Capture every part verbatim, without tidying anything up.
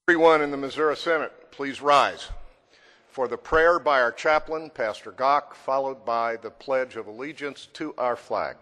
Everyone in the Missouri Senate, please rise for the prayer by our chaplain, Pastor Gach, followed by the Pledge of Allegiance to our flag.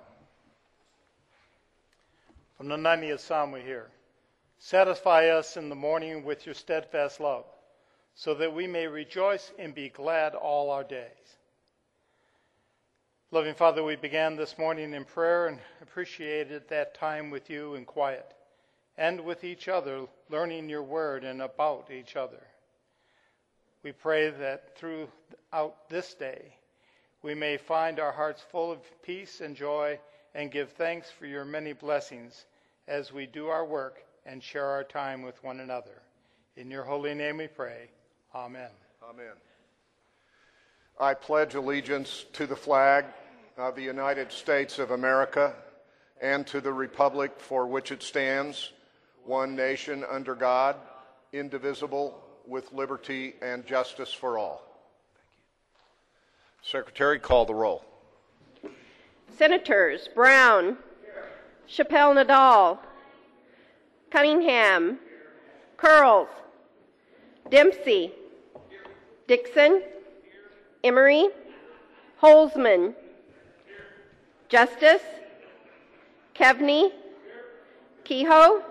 From the ninetieth Psalm we hear, "Satisfy us in the morning with your steadfast love, so that we may rejoice and be glad all our days." Loving Father, we began this morning in prayer and appreciated that time with you in quiet and with each other, learning your word and about each other. We pray that throughout this day, we may find our hearts full of peace and joy and give thanks for your many blessings as we do our work and share our time with one another. In your holy name we pray. Amen. Amen. I pledge allegiance to the flag of the United States of America and to the republic for which it stands, one nation under God, indivisible, with liberty and justice for all. Secretary, call the roll. Senators Brown, Chappelle Nadal, Cunningham, Curls, Dempsey, Dixon, Emery, Holzman, Justice, Kevney, Kehoe,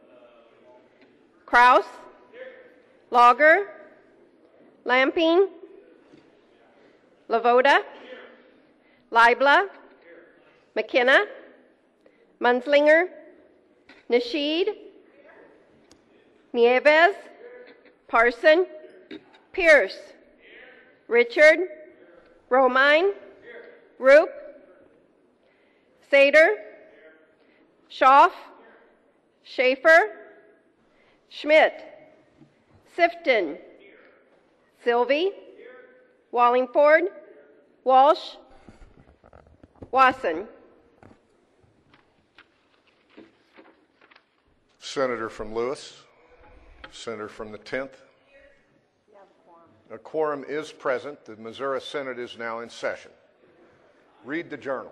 Kraus, Lager, Lamping, Lavoda, Leibla, McKenna, Munslinger, Nasheed, Nieves, Parson, Pierce, Richard, Romine, Roop, Sater, Schaaf, Schaefer, Schmidt, Sifton, Sylvie, Wallingford, Walsh, Wasson. Senator from Lewis, Senator from the tenth. A quorum is present. The Missouri Senate is now in session. Read the journal.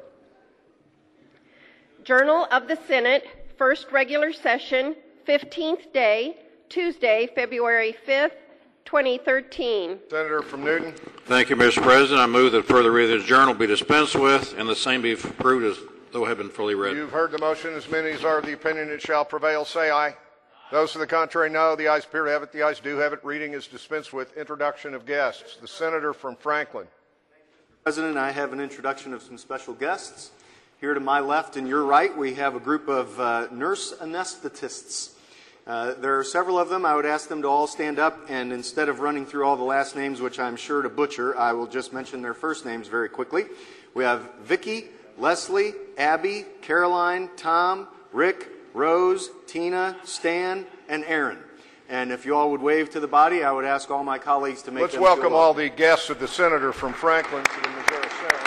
Journal of the Senate, first regular session, fifteenth day, Tuesday, February fifth, twenty thirteen. Senator from Newton. Thank you, Mister President. I move that further reading of the journal be dispensed with and the same be approved as though have been fully read. You've heard the motion. As many as are of the opinion it shall prevail, say aye. Those to the contrary, no. The ayes appear to have it. The ayes do have it. Reading is dispensed with. Introduction of guests. The senator from Franklin. Mister President, I have an introduction of some special guests. Here to my left and your right, we have a group of uh, nurse anesthetists. Uh, there are several of them. I would ask them to all stand up, and instead of running through all the last names, which I'm sure to butcher, I will just mention their first names very quickly. We have Vicki, Leslie, Abby, Caroline, Tom, Rick, Rose, Tina, Stan, and Aaron. And if you all would wave to the body, I would ask all my colleagues to make Let's them welcome feel all the guests of the senator from Franklin to the Missouri Senate.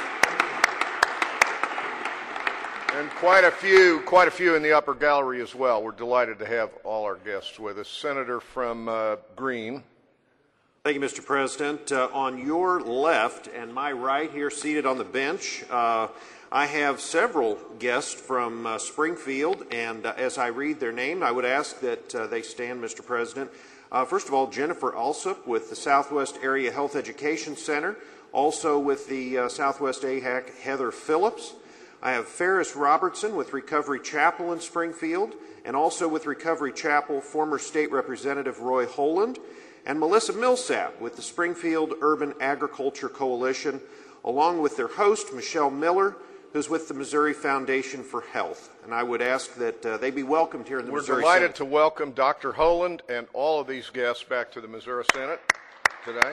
And quite a few, quite a few in the upper gallery as well. We're delighted to have all our guests with us. Senator from uh, Greene. Thank you, Mister President. Uh, on your left and my right here, seated on the bench, uh, I have several guests from uh, Springfield, and uh, as I read their name, I would ask that uh, they stand, Mister President. Uh, first of all, Jennifer Alsop with the Southwest Area Health Education Center, also with the uh, Southwest A H A C, Heather Phillips. I have Ferris Robertson with Recovery Chapel in Springfield, and also with Recovery Chapel, former State Representative Roy Holland, and Melissa Millsap with the Springfield Urban Agriculture Coalition, along with their host, Michelle Miller, who's with the Missouri Foundation for Health. And I would ask that uh, they be welcomed here in the We're Missouri delighted Senate. to welcome Doctor Holland and all of these guests back to the Missouri Senate today.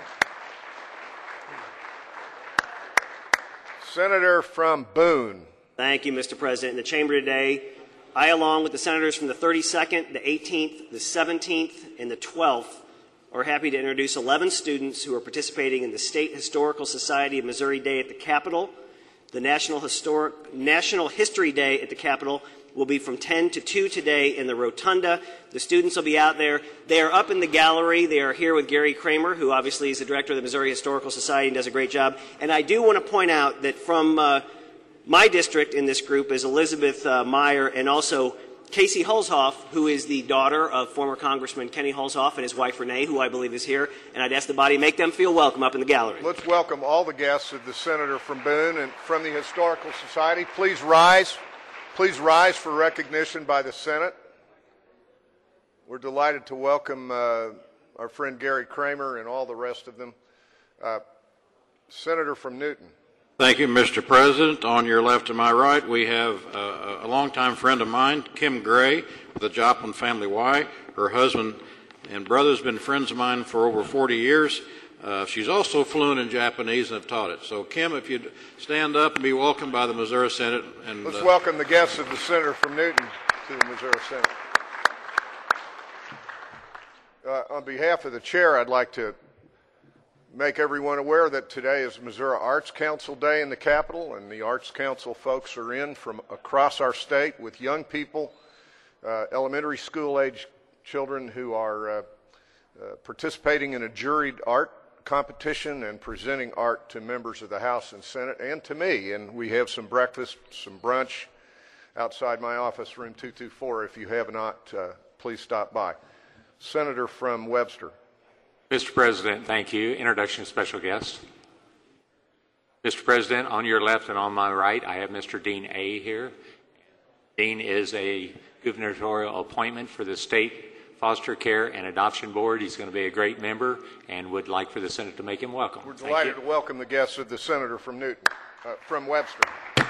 Senator from Boone. Thank you, Mister President. In the chamber today, I, along with the senators from the thirty-second, the eighteenth, the seventeenth, and the twelfth, are happy to introduce eleven students who are participating in the State Historical Society of Missouri Day at the Capitol. The National, Historic, National History Day at the Capitol will be from ten to two today in the Rotunda. The students will be out there. They are up in the gallery. They are here with Gary Kramer, who obviously is the director of the Missouri Historical Society and does a great job. And I do want to point out that from uh, my district in this group is Elizabeth uh, Meyer and also Casey Hulshoff, who is the daughter of former Congressman Kenny Hulshoff and his wife Renee, who I believe is here, and I'd ask the body to make them feel welcome up in the gallery. Let's welcome all the guests of the senator from Boone and from the Historical Society. Please rise. Please rise for recognition by the Senate. We're delighted to welcome uh, our friend Gary Kramer and all the rest of them. Uh, Senator from Newton. Thank you, Mister President. On your left and my right, we have uh, a longtime friend of mine, Kim Gray, with the Joplin Family Y. Her husband and brother has been friends of mine for over forty years. Uh, she's also fluent in Japanese and have taught it. So, Kim, if you'd stand up and be welcomed by the Missouri Senate. And, Let's uh, welcome the guests of the senator from Newton to the Missouri Senate. Uh, on behalf of the chair, I'd like to make everyone aware that today is Missouri Arts Council Day in the Capitol, and the Arts Council folks are in from across our state with young people, uh, elementary school age children who are uh, uh, participating in a juried art competition and presenting art to members of the House and Senate and to me. And we have some breakfast, some brunch outside my office, room two two four. If you have not, uh, please stop by. Senator from Webster. Mister President, thank you. Introduction of special guest. Mister President, on your left and on my right, I have Mister Dean A. here. Dean is a gubernatorial appointment for the State Foster Care and Adoption Board. He's going to be a great member and would like for the Senate to make him welcome. We're delighted to welcome the guests of the senator from Newton, uh, from Webster.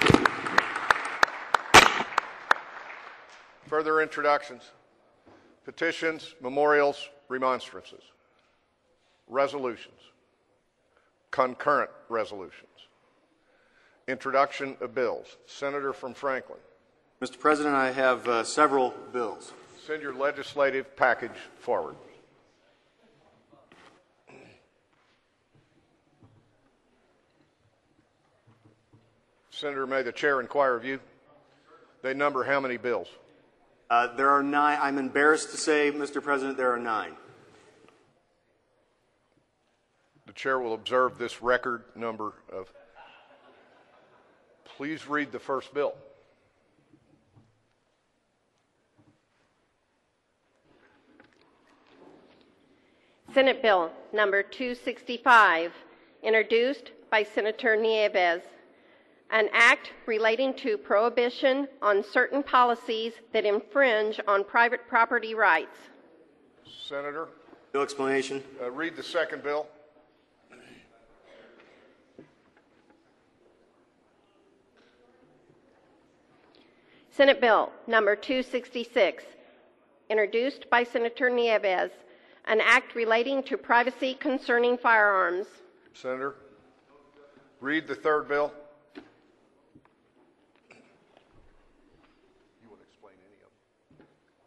Further introductions, petitions, memorials, remonstrances. Resolutions, concurrent resolutions, introduction of bills. Senator from Franklin. Mister President, I have uh, several bills. Send your legislative package forward. Senator, may the chair inquire of you? They number how many bills? Uh, there are nine. I'm embarrassed to say, Mister President, there are nine. The chair will observe this record number of. Please read the first bill. Senate Bill number two sixty-five, introduced by Senator Nieves, an act relating to prohibition on certain policies that infringe on private property rights. Senator. Bill explanation. Uh, read the second bill. Senate Bill number two sixty-six, introduced by Senator Nieves, an act relating to privacy concerning firearms. Senator, read the third bill. You want to explain any of them?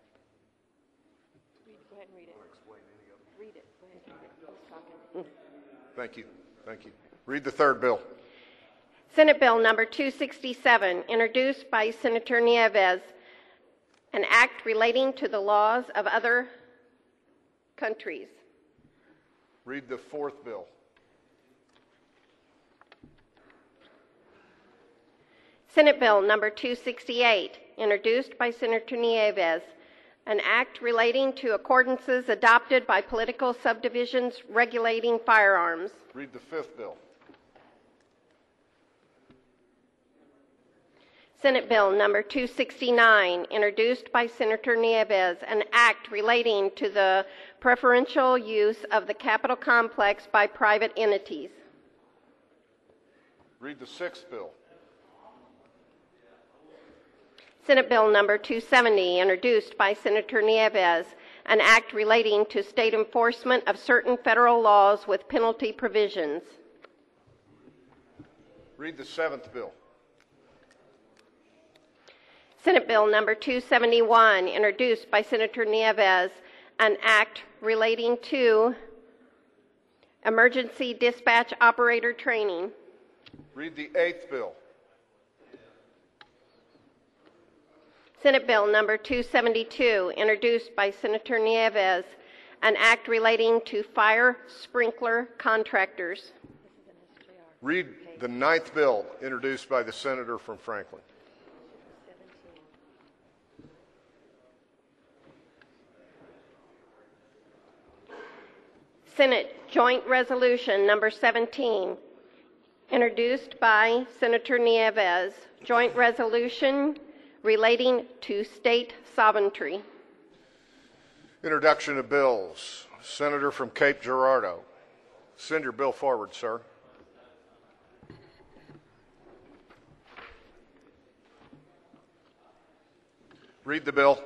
Go ahead and read it. Or explain any of them? Read it. Go ahead and read it. He's talking. Thank you. Thank you. Read the third bill. Senate Bill number two sixty-seven, introduced by Senator Nieves, an act relating to the laws of other countries. Read the fourth bill. Senate Bill number two sixty-eight, introduced by Senator Nieves, an act relating to accordances adopted by political subdivisions regulating firearms. Read the fifth bill. Senate Bill number two sixty-nine, introduced by Senator Nieves, an act relating to the preferential use of the Capitol complex by private entities. Read the sixth bill. Senate Bill number two seventy, introduced by Senator Nieves, an act relating to state enforcement of certain federal laws with penalty provisions. Read the seventh bill. Senate Bill number two seventy-one, introduced by Senator Nieves, an act relating to emergency dispatch operator training. Read the eighth bill. Senate Bill number two seventy-two, introduced by Senator Nieves, an act relating to fire sprinkler contractors. Read the ninth bill, introduced by the senator from Franklin. Senate Joint Resolution Number seventeen, introduced by Senator Nieves. Joint Resolution relating to state sovereignty. Introduction of bills. Senator from Cape Girardeau. Send your bill forward, sir. Read the bill.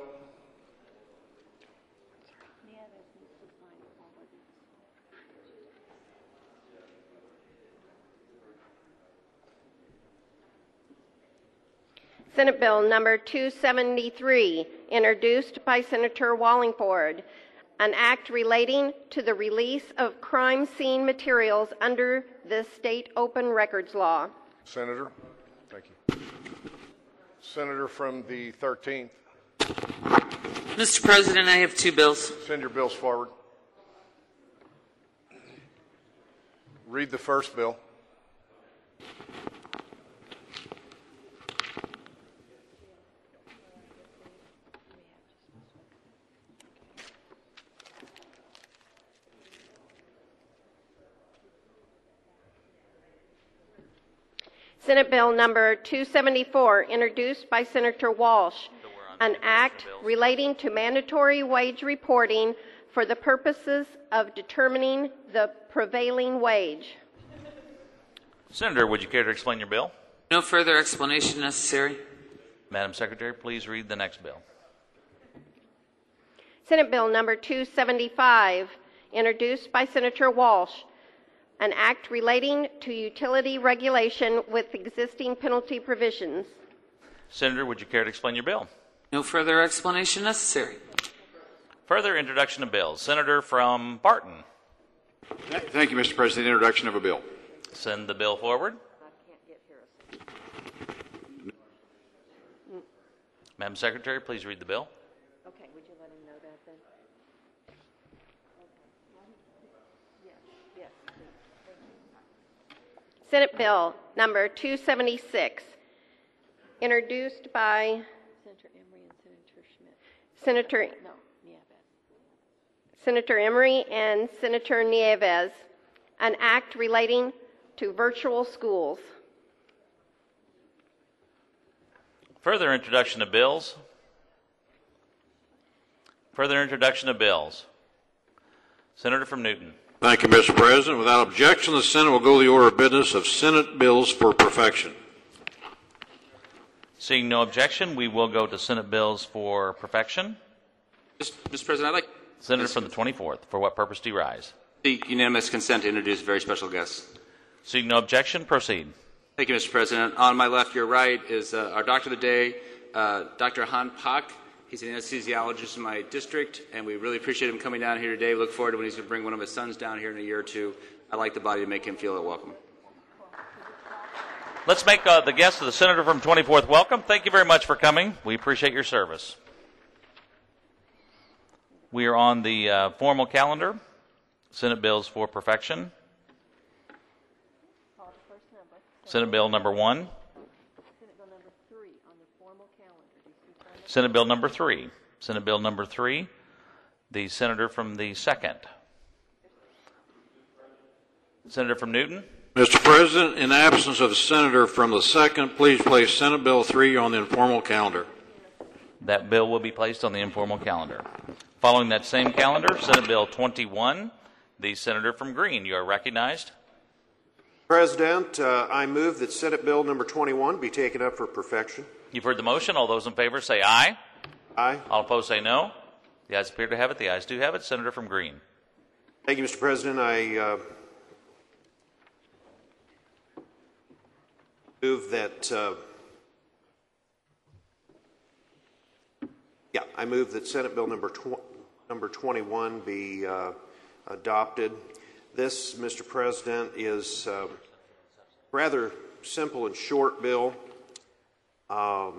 Senate Bill Number two seventy-three, introduced by Senator Wallingford, an act relating to the release of crime scene materials under the state open records law. Senator, thank you. Senator from the thirteenth. Mister President, I have two bills. Send your bills forward. Read the first bill. Senate Bill Number two seventy-four, introduced by Senator Walsh, an act relating to mandatory wage reporting for the purposes of determining the prevailing wage. Senator, would you care to explain your bill? No further explanation necessary. Madam Secretary, please read the next bill. Senate Bill Number two seventy-five, introduced by Senator Walsh, an act relating to utility regulation with existing penalty provisions. Senator, would you care to explain your bill? No further explanation necessary. Further introduction of bills. Senator from Barton. Thank you, Mister President. Introduction of a bill. Send the bill forward. Madam Secretary, please read the bill. Okay, would you let him know that then? Yes, yes, please. Senate Bill Number two seventy-six, introduced by Senator Emery and Senator Schmidt. Senator No, Nieves. Senator Emery and Senator Nieves, an act relating to virtual schools. Further introduction of bills. Further introduction of bills. Senator from Newton. Thank you, Mister President. Without objection, the Senate will go to the order of business of Senate bills for perfection. Seeing no objection, we will go to Senate bills for perfection. Mister President, I'd like... Senator from the twenty-fourth. For what purpose do you rise? Seek unanimous consent to introduce very special guests. Seeing no objection, proceed. Thank you, Mister President. On my left, your right, is uh, our doctor of the day, uh, Doctor Han Pak. He's an anesthesiologist in my district, and we really appreciate him coming down here today. We look forward to when he's going to bring one of his sons down here in a year or two. I'd like the body to make him feel welcome. Let's make uh, the guest of the Senator from twenty-fourth welcome. Thank you very much for coming. We appreciate your service. We are on the uh, formal calendar, Senate bills for perfection. Senate Bill number one. Senate Bill number three on the formal calendar. Senate Bill number three. Senate Bill number three. The Senator from the second. Senator from Newton. Mister President, in absence of the Senator from the second, please place Senate Bill three on the informal calendar. That bill will be placed on the informal calendar. Following that same calendar, Senate Bill twenty-one. The Senator from Green. You are recognized. President, uh, I move that Senate Bill number twenty-one be taken up for perfection. You've heard the motion. All those in favor say aye. Aye. All opposed say no. The ayes appear to have it. The ayes do have it. Senator from Green. Thank you, Mister President. I uh, move that. Uh, yeah, I move that Senate Bill number tw- number twenty-one be uh, adopted. This, Mister President, is a rather simple and short bill. Um,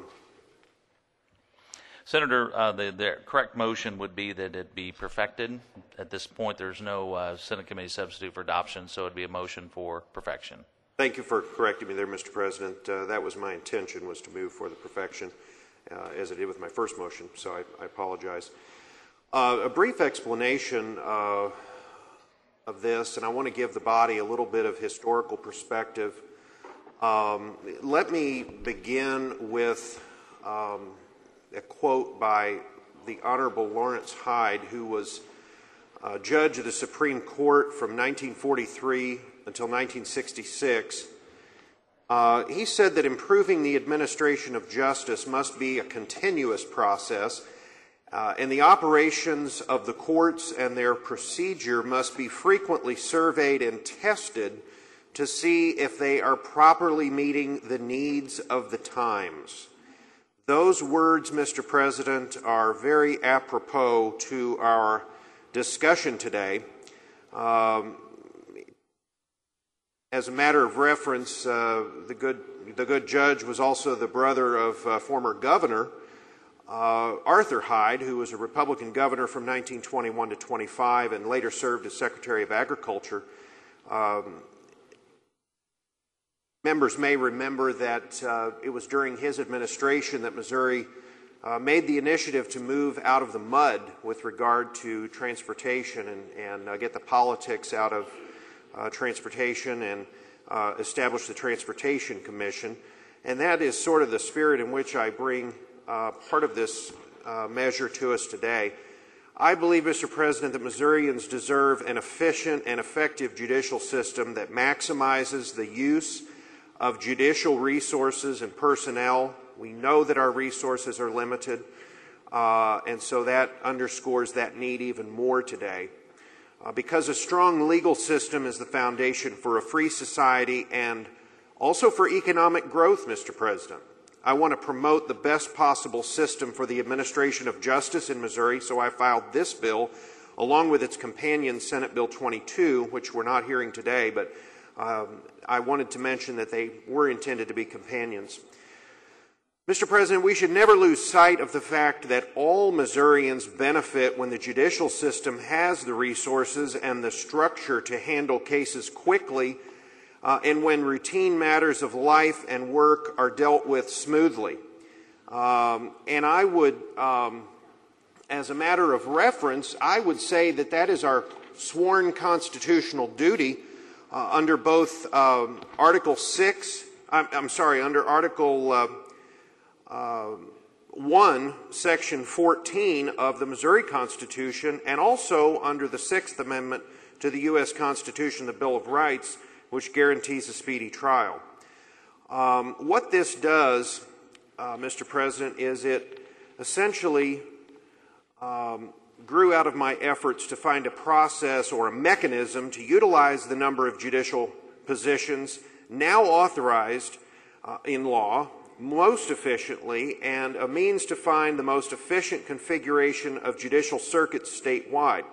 Senator, uh, the, the correct motion would be that it be perfected. At this point, there's no uh, Senate committee substitute for adoption, so it would be a motion for perfection. Thank you for correcting me there, Mister President. Uh, that was my intention, was to move for the perfection, uh, as I did with my first motion, so I, I apologize. Uh, a brief explanation. Uh, of this, and I want to give the body a little bit of historical perspective. Um, let me begin with um, a quote by the Honorable Lawrence Hyde, who was uh, judge of the Supreme Court from nineteen forty-three until nineteen sixty-six. Uh, he said that improving the administration of justice must be a continuous process, uh, and the operations of the courts and their procedure must be frequently surveyed and tested to see if they are properly meeting the needs of the times. Those words, Mister President, are very apropos to our discussion today. Um, as a matter of reference, uh, the good the good judge was also the brother of uh, former Governor uh, Arthur Hyde, who was a Republican governor from nineteen twenty-one to twenty-five and later served as Secretary of Agriculture. Um, Members may remember that uh, it was during his administration that Missouri uh, made the initiative to move out of the mud with regard to transportation and, and uh, get the politics out of uh, transportation and uh, establish the Transportation Commission. And that is sort of the spirit in which I bring uh, part of this uh, measure to us today. I believe, Mister President, that Missourians deserve an efficient and effective judicial system that maximizes the use of judicial resources and personnel. We know that our resources are limited, uh, and so that underscores that need even more today. Uh, because a strong legal system is the foundation for a free society and also for economic growth, Mister President. I want to promote the best possible system for the administration of justice in Missouri, so I filed this bill along with its companion Senate Bill twenty-two, which we're not hearing today, but Um, I wanted to mention that they were intended to be companions. Mister President, we should never lose sight of the fact that all Missourians benefit when the judicial system has the resources and the structure to handle cases quickly uh, and when routine matters of life and work are dealt with smoothly. Um, and I would, um, as a matter of reference, I would say that that is our sworn constitutional duty Uh, under both um, Article six, I'm, I'm sorry, under Article uh, uh, one, Section fourteen of the Missouri Constitution, and also under the Sixth Amendment to the U S Constitution, the Bill of Rights, which guarantees a speedy trial. Um, what this does, uh, Mister President, is it essentially um, grew out of my efforts to find a process or a mechanism to utilize the number of judicial positions now authorized uh, in law most efficiently and a means to find the most efficient configuration of judicial circuits statewide.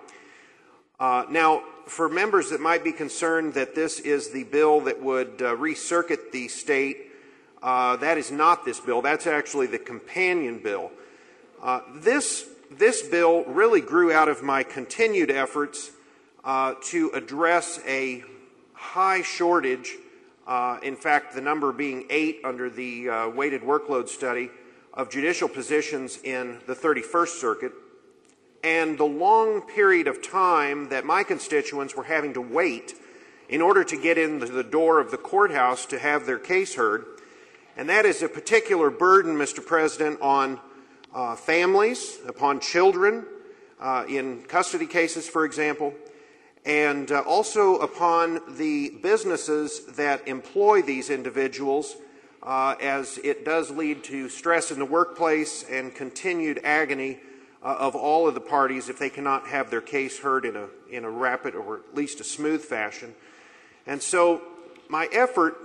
Uh, now, for members that might be concerned that this is the bill that would uh, recircuit the state, uh, that is not this bill. That's actually the companion bill. Uh, this This bill really grew out of my continued efforts uh, to address a high shortage, uh, in fact, the number being eight under the uh, weighted workload study, of judicial positions in the thirty-first Circuit, and the long period of time that my constituents were having to wait in order to get into the door of the courthouse to have their case heard. And that is a particular burden, Mister President, on Uh, families, upon children, uh, in custody cases, for example, and uh, also upon the businesses that employ these individuals, uh, as it does lead to stress in the workplace and continued agony uh, of all of the parties if they cannot have their case heard in a, in a rapid or at least a smooth fashion. And so my effort,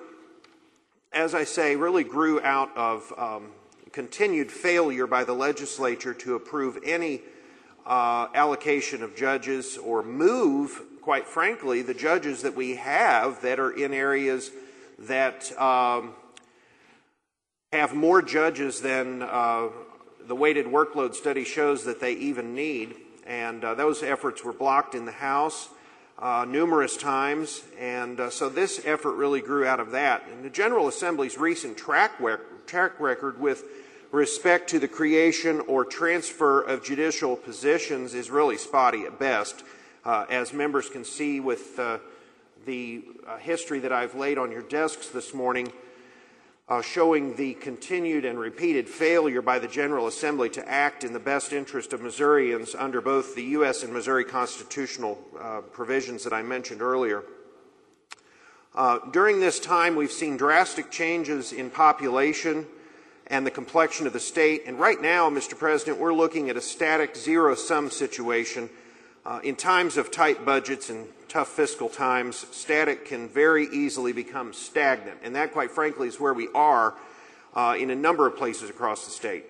as I say, really grew out of um, continued failure by the legislature to approve any uh, allocation of judges or move, quite frankly, the judges that we have that are in areas that um, have more judges than uh, the weighted workload study shows that they even need. And uh, those efforts were blocked in the House uh, numerous times. And uh, so this effort really grew out of that. And the General Assembly's recent track, rec- track record with respect to the creation or transfer of judicial positions is really spotty at best. Uh, as members can see with uh, the uh, history that I've laid on your desks this morning, uh, showing the continued and repeated failure by the General Assembly to act in the best interest of Missourians under both the U S and Missouri constitutional uh, provisions that I mentioned earlier. Uh, during this time, we've seen drastic changes in population and the complexion of the state. And right now, Mister President, we're looking at a static zero-sum situation. Uh, in times of tight budgets and tough fiscal times, static can very easily become stagnant. And that, quite frankly, is where we are uh, in a number of places across the state.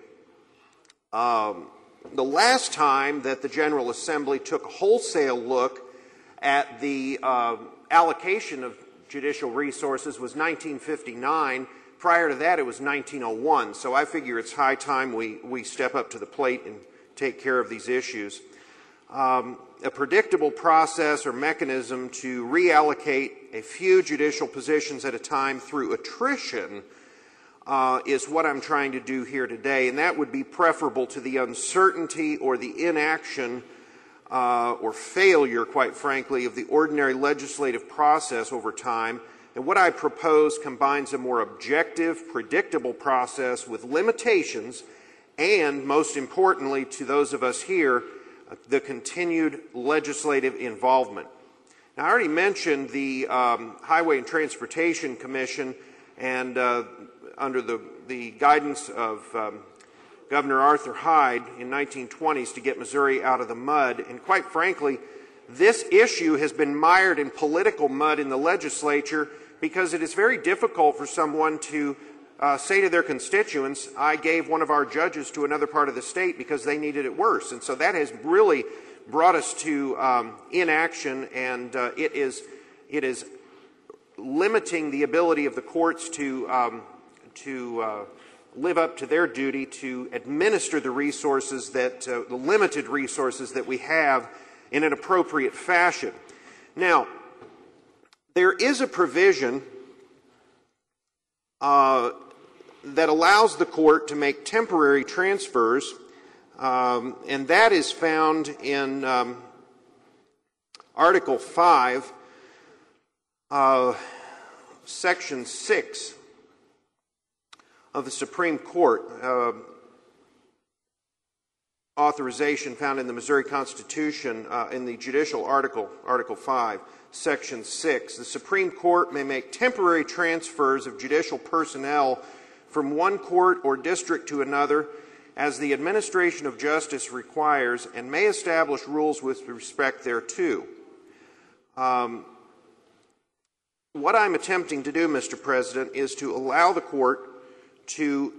Um, the last time that the General Assembly took a wholesale look at the uh, allocation of judicial resources was nineteen fifty-nine. Prior to that, it was nineteen oh one. So I figure it's high time we, we step up to the plate and take care of these issues. Um, a predictable process or mechanism to reallocate a few judicial positions at a time through attrition uh, is what I'm trying to do here today, and that would be preferable to the uncertainty or the inaction Uh, or failure, quite frankly, of the ordinary legislative process over time. And what I propose combines a more objective, predictable process with limitations and, most importantly to those of us here, the continued legislative involvement. Now, I already mentioned the um, Highway and Transportation Commission, and uh, under the, the guidance of um, Governor Arthur Hyde in nineteen twenties to get Missouri out of the mud. And quite frankly, this issue has been mired in political mud in the legislature because it is very difficult for someone to uh, say to their constituents, I gave one of our judges to another part of the state because they needed it worse. And so that has really brought us to um, inaction, and uh, it is it is limiting the ability of the courts to um, to uh, live up to their duty to administer the resources that, uh, the limited resources that we have in an appropriate fashion. Now, there is a provision uh, that allows the court to make temporary transfers, um, and that is found in um, Article five, uh, Section six of the Supreme Court, uh, authorization found in the Missouri Constitution uh, in the judicial article, Article five, Section six. The Supreme Court may make temporary transfers of judicial personnel from one court or district to another as the administration of justice requires, and may establish rules with respect thereto. Um, what I'm attempting to do, Mister President, is to allow the court to,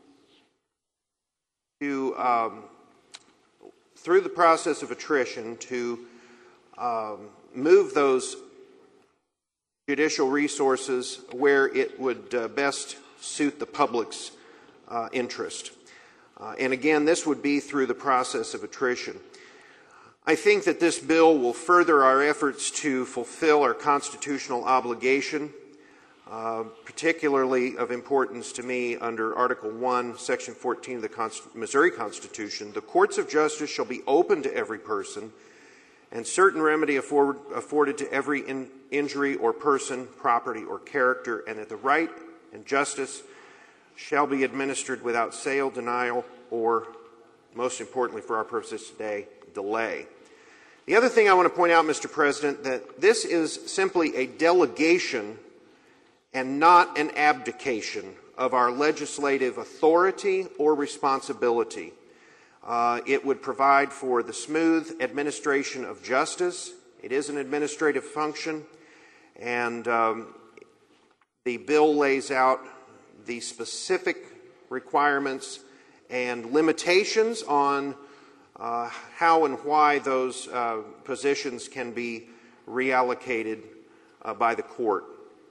to um, through the process of attrition, to um, move those judicial resources where it would uh, best suit the public's uh, interest. Uh, and again, this would be through the process of attrition. I think that this bill will further our efforts to fulfill our constitutional obligation. Uh, particularly of importance to me under Article one, Section fourteen of the Const- Missouri Constitution, the courts of justice shall be open to every person, and certain remedy afford- afforded to every in- injury or person, property, or character, and that the right and justice shall be administered without sale, denial, or, most importantly for our purposes today, delay. The other thing I want to point out, Mister President, that this is simply a delegation and not an abdication of our legislative authority or responsibility. Uh, it would provide for the smooth administration of justice. It is an administrative function, and um, the bill lays out the specific requirements and limitations on uh, how and why those uh, positions can be reallocated uh, by the court.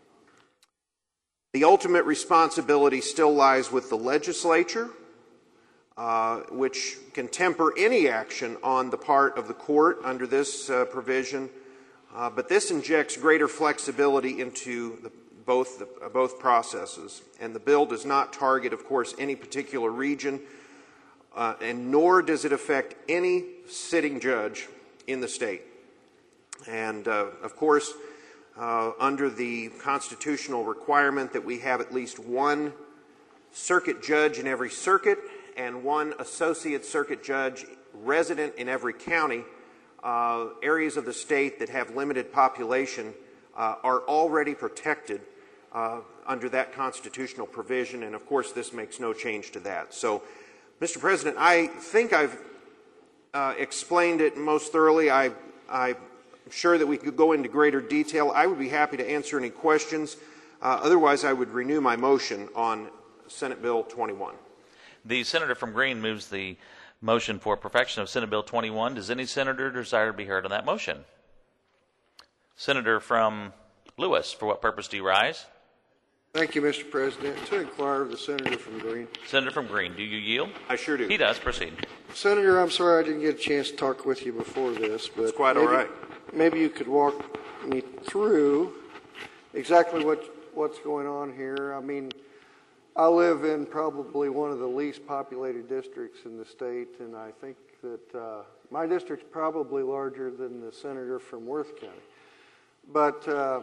The ultimate responsibility still lies with the legislature, uh, which can temper any action on the part of the court under this uh, provision, uh, but this injects greater flexibility into the, both, the, uh, both processes. And the bill does not target, of course, any particular region, uh, and nor does it affect any sitting judge in the state. And, uh, of course, uh, under the constitutional requirement that we have at least one circuit judge in every circuit and one associate circuit judge resident in every county, uh, areas of the state that have limited population uh, are already protected uh, under that constitutional provision, and of course this makes no change to that. So, Mister President, I think I've uh, explained it most thoroughly. I, I'm sure that we could go into greater detail. I would be happy to answer any questions. Uh, otherwise, I would renew my motion on Senate Bill twenty-one. The senator from Green moves the motion for perfection of Senate Bill twenty-one. Does any senator desire to be heard on that motion? Senator from Lewis, for what purpose do you rise? Thank you, Mister President. To inquire of the senator from Green. Senator from Green, do you yield? I sure do. He does. Proceed. Senator, I'm sorry I didn't get a chance to talk with you before this, but it's quite maybe, all right. Maybe you could walk me through exactly what what's going on here. I mean, I live in probably one of the least populated districts in the state, and I think that uh, my district's probably larger than the senator from Worth County. But uh,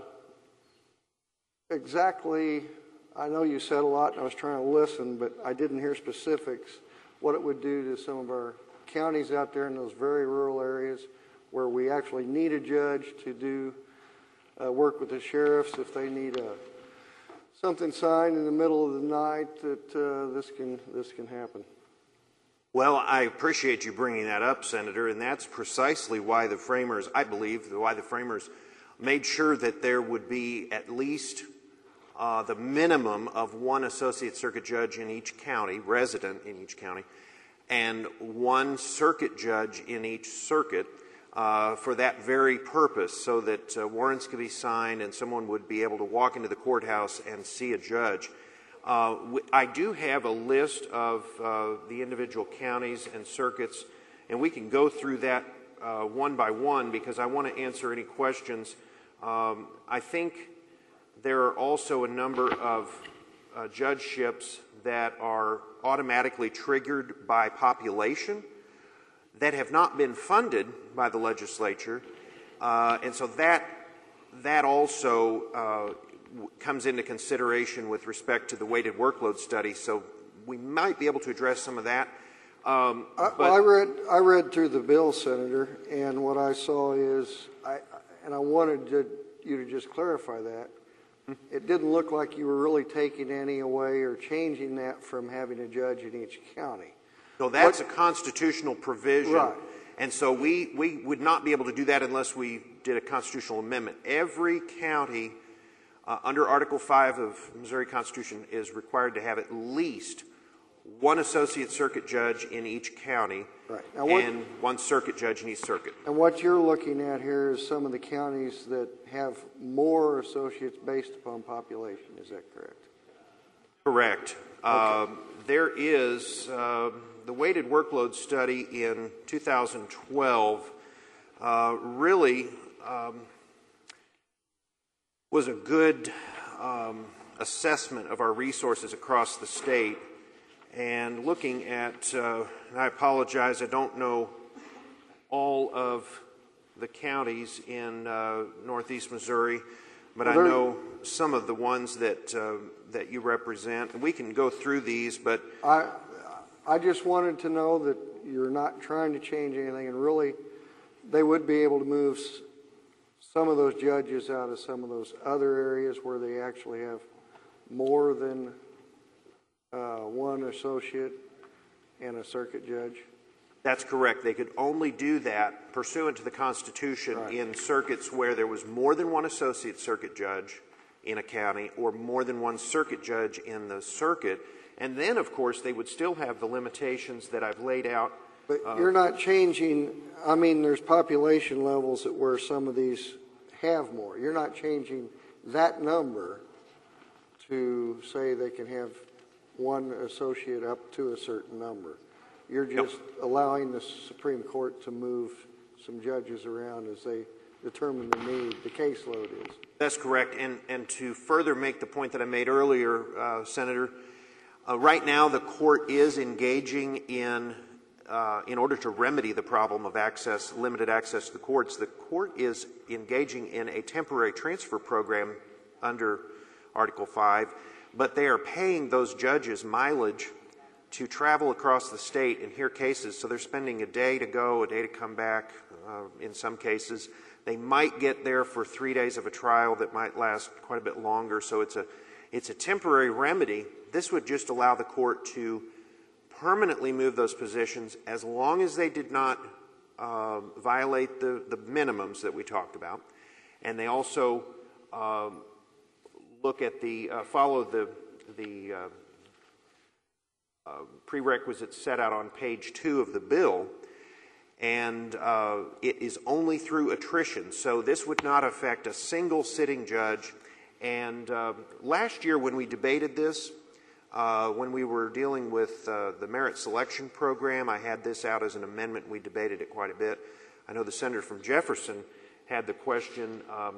exactly, I know you said a lot, and I was trying to listen, but I didn't hear specifics, what it would do to some of our counties out there in those very rural areas where we actually need a judge to do uh, work with the sheriffs if they need a something signed in the middle of the night that uh, this can this can happen. Well, I appreciate you bringing that up, Senator, and that's precisely why the framers, I believe, why the framers made sure that there would be at least uh, the minimum of one associate circuit judge in each county, resident in each county, and one circuit judge in each circuit uh, for that very purpose, so that uh, warrants could be signed and someone would be able to walk into the courthouse and see a judge. Uh, I do have a list of uh, the individual counties and circuits, and we can go through that uh, one by one because I want to answer any questions. Um, I think there are also a number of uh, judgeships that are automatically triggered by population that have not been funded by the legislature, uh, and so that that also uh, comes into consideration with respect to the weighted workload study. So we might be able to address some of that. Um, I, well, I read I read through the bill, Senator, and what I saw is, I and I wanted to, you to just clarify that. It didn't look like you were really taking any away or changing that from having a judge in each county. So that's what, a constitutional provision. Right. And so we, we would not be able to do that unless we did a constitutional amendment. Every county uh, under Article five of the Missouri Constitution is required to have at least one associate circuit judge in each county, right. Now what, and one circuit judge in each circuit. And what you're looking at here is some of the counties that have more associates based upon population. Is that correct? Correct. Okay. Um, there is uh, the weighted workload study in two thousand twelve uh, really um, was a good um, assessment of our resources across the state. And looking at, uh, and I apologize, I don't know all of the counties in uh, northeast Missouri, but well, I know some of the ones that uh, that you represent. And we can go through these, but I I just wanted to know that you're not trying to change anything, and really, they would be able to move some of those judges out of some of those other areas where they actually have more than Uh, one associate and a circuit judge? That's correct. They could only do that pursuant to the Constitution right. in circuits where there was more than one associate circuit judge in a county or more than one circuit judge in the circuit. And then, of course, they would still have the limitations that I've laid out. But uh, you're not changing, I mean, there's population levels that where some of these have more. You're not changing that number to say they can have one associate up to a certain number. You're just yep. allowing the Supreme Court to move some judges around as they determine the need, the caseload is. That's correct. And, and to further make the point that I made earlier, uh, Senator, uh, right now the court is engaging in uh, in order to remedy the problem of access, limited access to the courts, the court is engaging in a temporary transfer program under Article five, but they are paying those judges mileage to travel across the state and hear cases. So they're spending a day to go, a day to come back uh, in some cases. They might get there for three days of a trial that might last quite a bit longer. So it's a, it's a temporary remedy. This would just allow the court to permanently move those positions as long as they did not uh, violate the, the minimums that we talked about. And they also um, look at the, uh, follow the, the uh, uh, prerequisites set out on page two of the bill. And uh, it is only through attrition. So this would not affect a single sitting judge. And uh, last year when we debated this, uh, when we were dealing with uh, the merit selection program, I had this out as an amendment. We debated it quite a bit. I know the senator from Jefferson had the question um,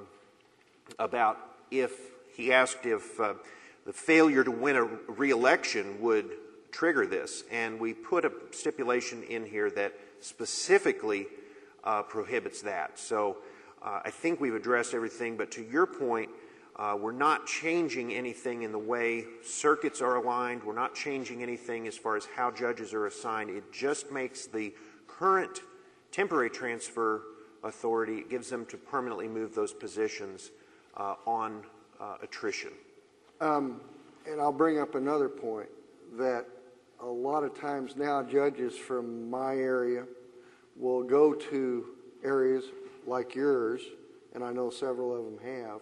about if, he asked if uh, the failure to win a re-election would trigger this. And we put a stipulation in here that specifically uh, prohibits that. So uh, I think we've addressed everything, but to your point, uh, we're not changing anything in the way circuits are aligned. We're not changing anything as far as how judges are assigned. It just makes the current temporary transfer authority, it gives them to permanently move those positions uh, on uh, attrition. Um, and I'll bring up another point, that a lot of times now judges from my area will go to areas like yours, and I know several of them have,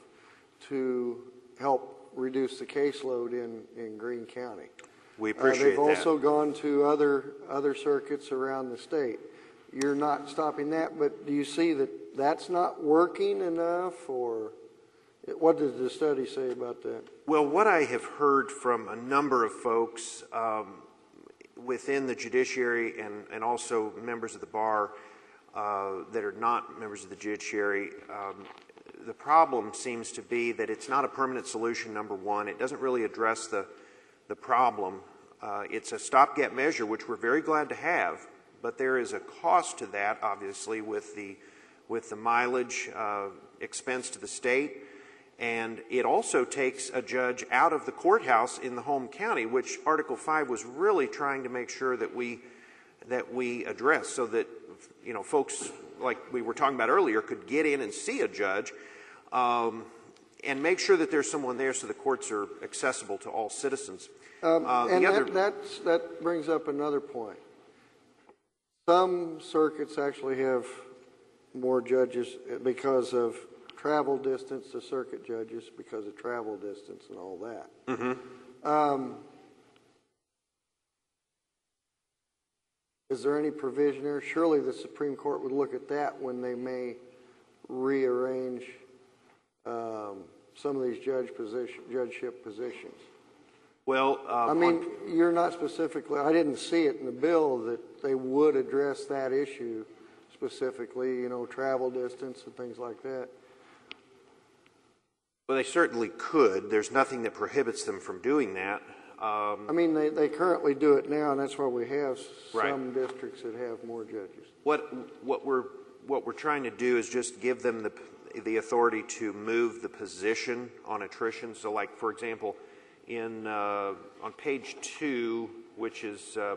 to help reduce the caseload in, in Greene County. We appreciate uh, they've that. also gone to other, other circuits around the state. You're not stopping that, but do you see that that's not working enough, or what does the study say about that? Well, what I have heard from a number of folks um, within the judiciary and, and also members of the bar uh, that are not members of the judiciary, um, the problem seems to be that it's not a permanent solution, number one. It doesn't really address the, the problem. Uh, it's a stopgap measure, which we're very glad to have, but there is a cost to that, obviously, with the, with the mileage uh, expense to the state. And it also takes a judge out of the courthouse in the home county, which Article five was really trying to make sure that we that we address, so that, you know, folks like we were talking about earlier could get in and see a judge, um, and make sure that there's someone there so the courts are accessible to all citizens. Um, uh, and other, that, that's, that brings up another point. Some circuits actually have more judges because of travel distance to circuit judges, because of travel distance and all that. Mm-hmm. Um, is there any provision there? Surely the Supreme Court would look at that when they may rearrange um, some of these judge position, judgeship positions. Well, uh, I mean, you're not specifically, I didn't see it in the bill that they would address that issue specifically, you know, travel distance and things like that. Well, they certainly could. There's nothing that prohibits them from doing that. Um, I mean, they, they currently do it now, and that's why we have Right. some districts that have more judges. What what we're what we're trying to do is just give them the the authority to move the position on attrition. So, like for example, in uh, on page two, which is um,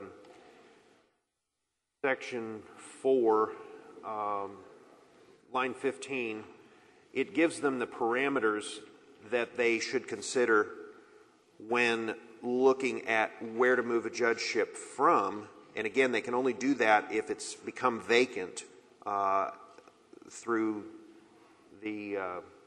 section four, um, line fifteen. It gives them the parameters that they should consider when looking at where to move a judgeship from. And again, they can only do that if it's become vacant uh, through the... Uh,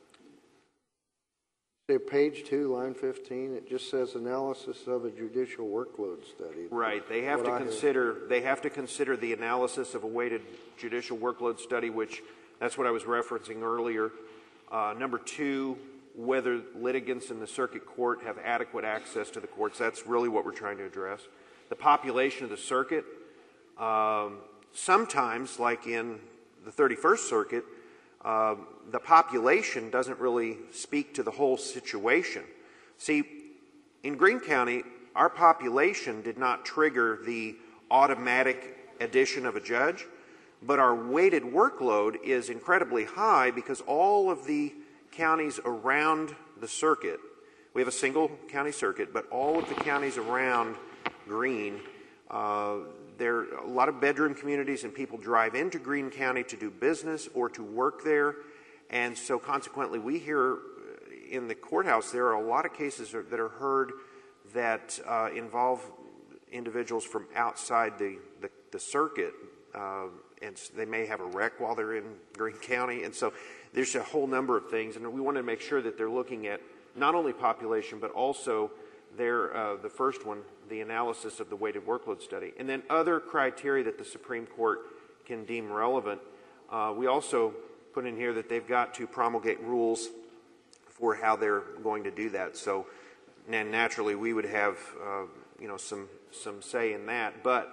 Say page two, line fifteen, it just says analysis of a judicial workload study. Right. They have What to I consider they have to consider the analysis of a weighted judicial workload study, which that's what I was referencing earlier. Uh, number two, whether litigants in the circuit court have adequate access to the courts. That's really what we're trying to address. The population of the circuit. Um, sometimes, like in the thirty-first Circuit, uh, the population doesn't really speak to the whole situation. See, in Greene County, our population did not trigger the automatic addition of a judge, but our weighted workload is incredibly high because all of the counties around the circuit, we have a single county circuit, but all of the counties around Greene, uh, there are a lot of bedroom communities, and people drive into Greene County to do business or to work there. And so consequently, we hear in the courthouse, there are a lot of cases that are heard that uh, involve individuals from outside the, the, the circuit, uh, and they may have a wreck while they're in Greene County. And so there's a whole number of things, and we want to make sure that they're looking at not only population, but also their, uh, the first one, the analysis of the weighted workload study, and then other criteria that the Supreme Court can deem relevant. Uh, we also put in here that they've got to promulgate rules for how they're going to do that. So, and naturally, we would have, uh, you know, some some say in that. But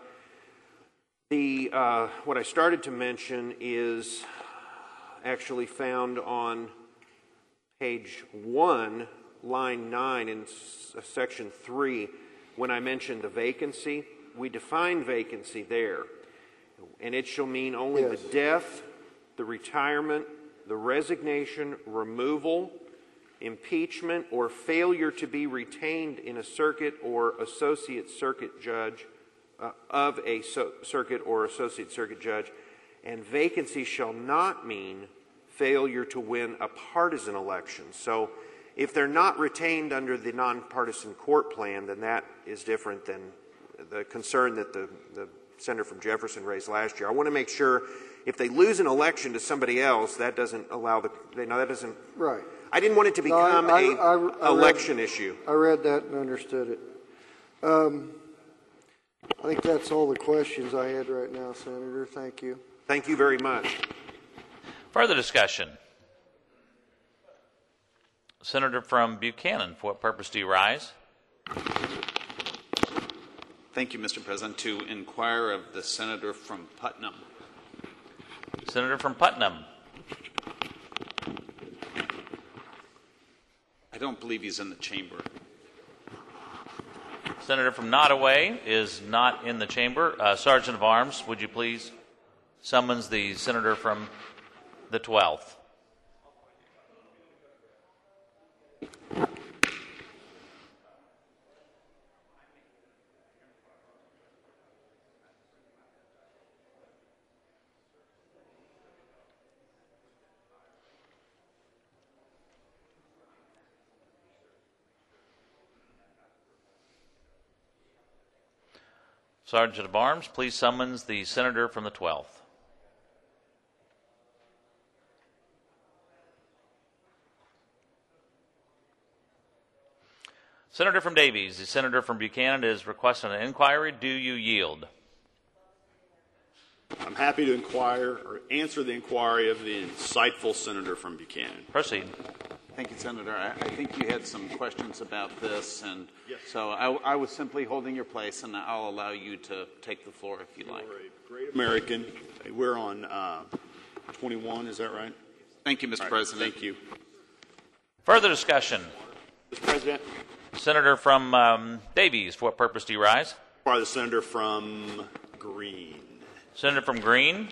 the uh, what I started to mention is actually found on page one, line nine, in s- section three. When I mentioned the vacancy, we define vacancy there, and it shall mean only yes. the death, the retirement, the resignation, removal, impeachment, or failure to be retained in a circuit or associate circuit judge uh, of a so- circuit or associate circuit judge. And vacancy shall not mean failure to win a partisan election. So if they're not retained under the nonpartisan court plan, then that is different than the concern that the, the senator from Jefferson raised last year. I want to make sure if they lose an election to somebody else, that doesn't allow the, you know, that doesn't, right. I didn't want it to become no, I, a I, I, I election read, issue. I read that and understood it. Um, I think that's all the questions I had right now, Senator. Thank you. Thank you very much. Further discussion? Senator from Buchanan, for what purpose do you rise? Thank you, Mister President. To inquire of the senator from Putnam. Senator from Putnam. I don't believe he's in the chamber. Senator from Nottoway is not in the chamber. Uh, Sergeant of Arms, would you please summons the senator from the twelfth? Sergeant of Arms, please summons the senator from the twelfth. Senator from Davies, the senator from Buchanan is requesting an inquiry. Do you yield? I'm happy to inquire or answer the inquiry of the insightful senator from Buchanan. Proceed. Thank you, Senator. I, I think you had some questions about this, and yes. so I, I was simply holding your place, and I'll allow you to take the floor if you like. Great American. We're on uh, twenty-one, is that right? Thank you, Mister Right. President. Thank you. Further discussion? Mister President. Senator from um, Davies, for what purpose do you rise? By the senator from Greene. Senator from Greene?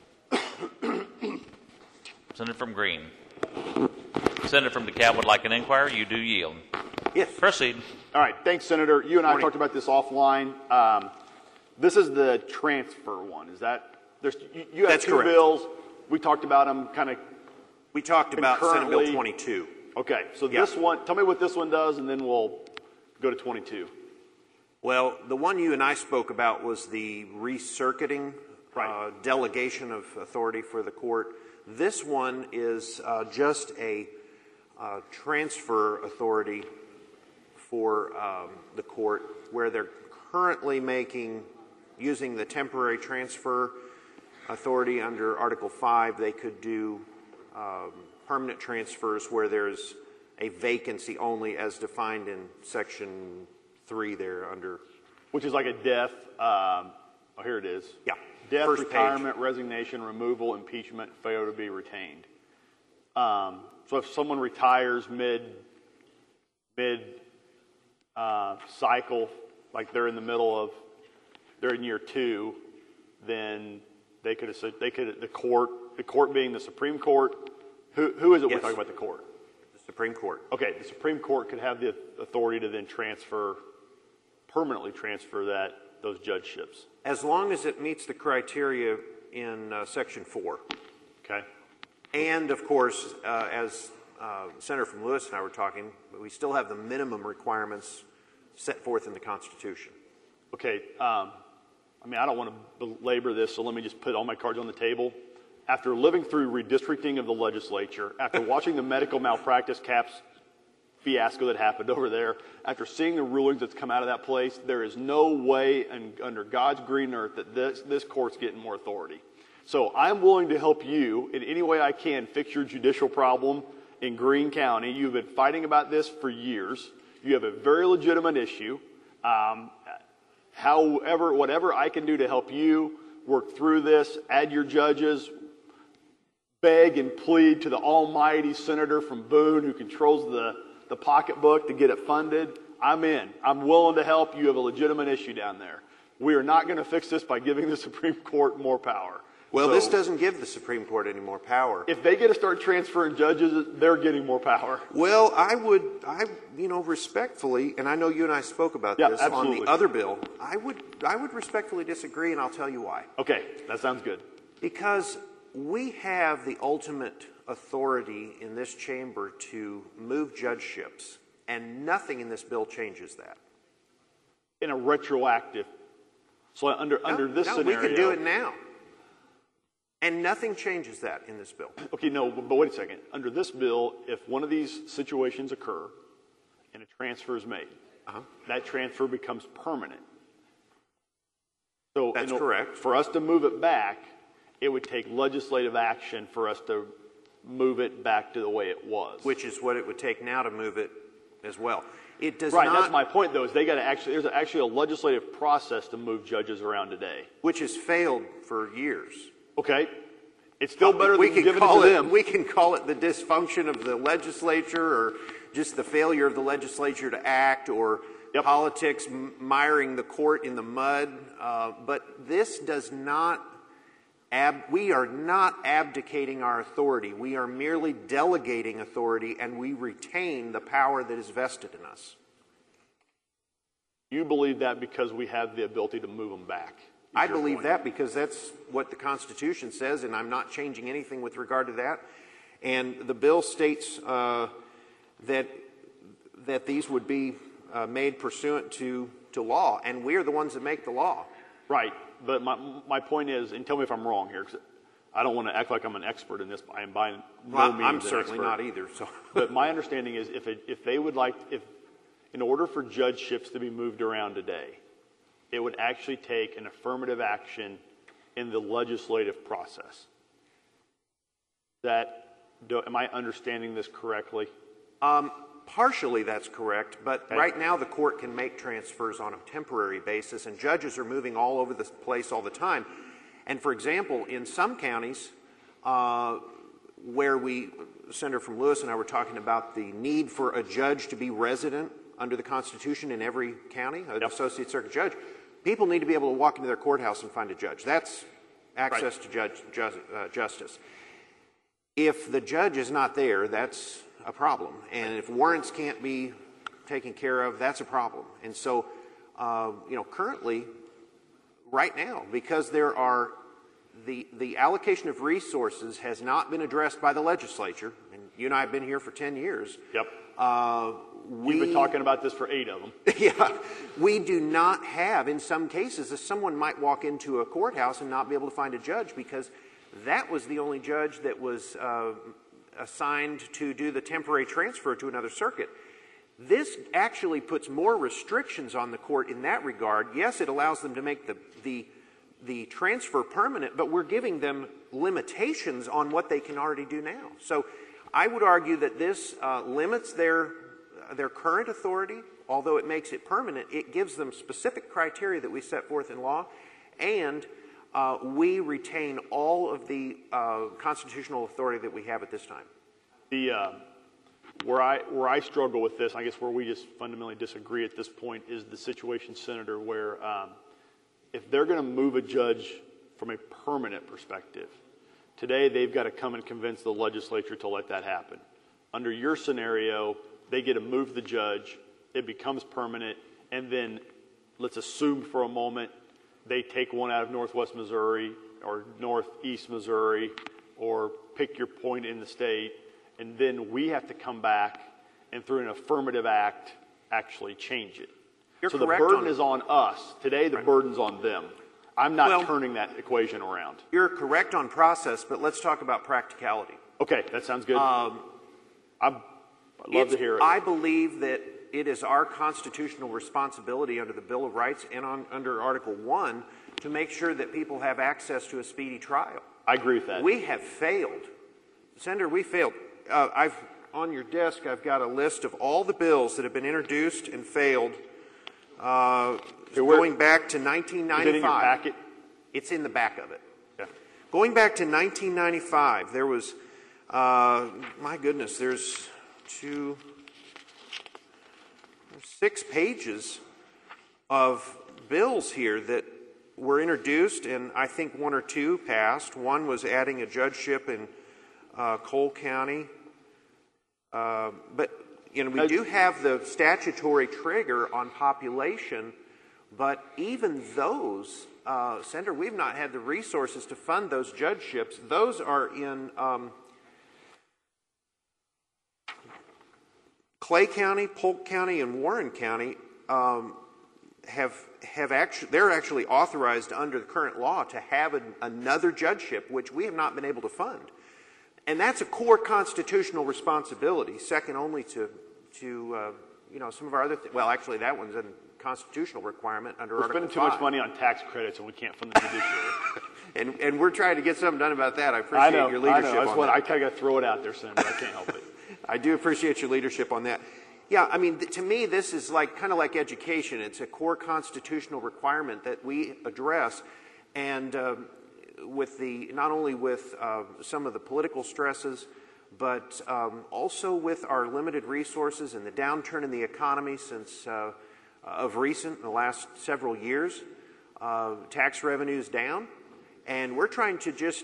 Senator from Greene. Senator from DeKalb would like an inquiry. You do yield. Yes. Proceed. All right. Thanks, Senator. You and I Morning. talked about this offline. Um, this is the transfer one. Is that there's you, you have That's two correct. bills. We talked about them kind of. We talked about Senate Bill concurrently. twenty-two. Okay. So Yeah. this one. Tell me what this one does, and then we'll go to twenty-two. Well, the one you and I spoke about was the recircuiting Right. uh, delegation of authority for the court. This one is uh, just a uh, transfer authority for um, the court, where they're currently making, using the temporary transfer authority under Article five, they could do um, permanent transfers where there's a vacancy only as defined in Section three there under. Which is like a death. Um, oh, here it is. Yeah. Death, First page. retirement, resignation, removal, impeachment, failure to be retained. Um, so if someone retires mid mid uh, cycle, like they're in the middle of, they're in year two, then they could have said, they could, the court, the court being the Supreme Court, who, who is it Yes. we're talking about the court? The Supreme Court. Okay, the Supreme Court could have the authority to then transfer, permanently transfer that, those judgeships. As long as it meets the criteria in uh, Section four. Okay. And, of course, uh, as uh, Senator from Lewis and I were talking, we still have the minimum requirements set forth in the Constitution. Okay, um, I mean, I don't want to belabor this, so let me just put all my cards on the table. After living through redistricting of the legislature, after watching the medical malpractice caps fiasco that happened over there, after seeing the rulings that's come out of that place, there is no way and under God's green earth that this, this court's getting more authority. So I'm willing to help you in any way I can fix your judicial problem in Greene County. You've been fighting about this for years. You have a very legitimate issue. Um, however, whatever I can do to help you work through this, add your judges, beg and plead to the almighty senator from Boone who controls the, the pocketbook to get it funded, I'm in. I'm willing to help. You have a legitimate issue down there. We are not going to fix this by giving the Supreme Court more power. Well, So, this doesn't give the Supreme Court any more power. if they get to start transferring judges, they're getting more power. Well, I would, I, you know, respectfully, and I know you and I spoke about Yeah, this absolutely. on the other bill, I would, I would respectfully disagree, and I'll tell you why. Okay, that sounds good. Because we have the ultimate authority in this chamber to move judgeships, and nothing in this bill changes that. In a retroactive, so under under no, this no, scenario, we can do it now. And nothing changes that in this bill. Okay, no, but, but wait a second. Under this bill, if one of these situations occur and a transfer is made, uh-huh. that transfer becomes permanent. So That's in, correct. For us to move it back, it would take legislative action for us to move it back to the way it was. Which is what it would take now to move it as well. It does right, not. that's my point, though. Is they got to actually there's actually a legislative process to move judges around today, which has failed for years. Okay, it's still better we than can giving call it to it, them. We can call it the dysfunction of the legislature, or just the failure of the legislature to act, or yep. politics m- miring the court in the mud. Uh, but this does not. Ab- we are not abdicating our authority. We are merely delegating authority, and we retain the power that is vested in us. You believe that because we have the ability to move them back. I believe point. that because that's what the Constitution says, and I'm not changing anything with regard to that. And the bill states uh, that that these would be uh, made pursuant to, to law, and we are the ones that make the law. Right, but my my point is, and tell me if I'm wrong here, because I don't want to act like I'm an expert in this. I am by no well, means I'm an certainly expert. not either. So, but my understanding is, if it, if they would like, if in order for judgeships to be moved around today, it would actually take an affirmative action in the legislative process. That, do, am I understanding this correctly? Um, partially that's correct, but okay. right now the court can make transfers on a temporary basis, and judges are moving all over the place all the time. And for example, in some counties uh, where we, Senator from Lewis and I were talking about the need for a judge to be resident under the Constitution in every county, an yep. associate circuit judge, people need to be able to walk into their courthouse and find a judge. That's access right. to judge, ju- uh, justice. If the judge is not there, that's a problem. And if warrants can't be taken care of, that's a problem. And so, uh, you know, currently, right now, because there are the the allocation of resources has not been addressed by the legislature, and you and I have been here for ten years. Yep. Uh, we, We've been talking about this for eight of them. Yeah. We do not have, in some cases, if someone might walk into a courthouse and not be able to find a judge because that was the only judge that was uh, assigned to do the temporary transfer to another circuit. This actually puts more restrictions on the court in that regard. Yes, it allows them to make the, the, the transfer permanent, but we're giving them limitations on what they can already do now. So I would argue that this uh, limits their, their current authority, although it makes it permanent. It gives them specific criteria that we set forth in law, and uh, we retain all of the uh, constitutional authority that we have at this time. The uh, where I where I struggle with this, I guess where we just fundamentally disagree at this point, is the situation, Senator, where um, if they're going to move a judge from a permanent perspective. Today, they've got to come and convince the legislature to let that happen. Under your scenario, they get to move the judge, it becomes permanent, and then let's assume for a moment they take one out of Northwest Missouri or Northeast Missouri, or pick your point in the state, and then we have to come back and through an affirmative act actually change it. You're so the correct burden on- is on us. Today the Right. burden's on them. I'm not Well- turning that equation around. You're correct on process, but let's talk about practicality. Okay, that sounds good. Um, I'm, I'd love It's- to hear it. I believe that it is our constitutional responsibility under the Bill of Rights and on, under Article one to make sure that people have access to a speedy trial. I agree with that. We have failed. Senator, we failed. Uh, I've on your desk, I've got a list of all the bills that have been introduced and failed uh, Okay, where- going back to nineteen ninety-five. Is it in your packet? It's in the back of it. Yeah. Going back to nineteen ninety-five, there was, uh, my goodness, there's two, there's six pages of bills here that were introduced, and I think one or two passed. One was adding a judgeship in uh, Cole County. Uh, but, you know, we do have the statutory trigger on population, but even those, uh, Senator, we've not had the resources to fund those judgeships. Those are in um, Clay County, Polk County, and Warren County. Um, have have actually they're actually authorized under the current law to have an, another judgeship, which we have not been able to fund, and that's a core constitutional responsibility, second only to to uh, you know some of our other th- well, actually that one's a constitutional requirement under We're Article spending too five. much money on tax credits and we can't fund the judiciary. and and we're trying to get something done about that. I appreciate I know, your I leadership know. That's on what that. I kind of throw it out there, Senator. I can't help it. I do appreciate your leadership on that. Yeah, I mean, th- to me, this is like kind of like education. It's a core constitutional requirement that we address, and um, with the not only with uh, some of the political stresses, but um, also with our limited resources and the downturn in the economy since uh, of recent, in the last several years, uh, tax revenues down, and we're trying to just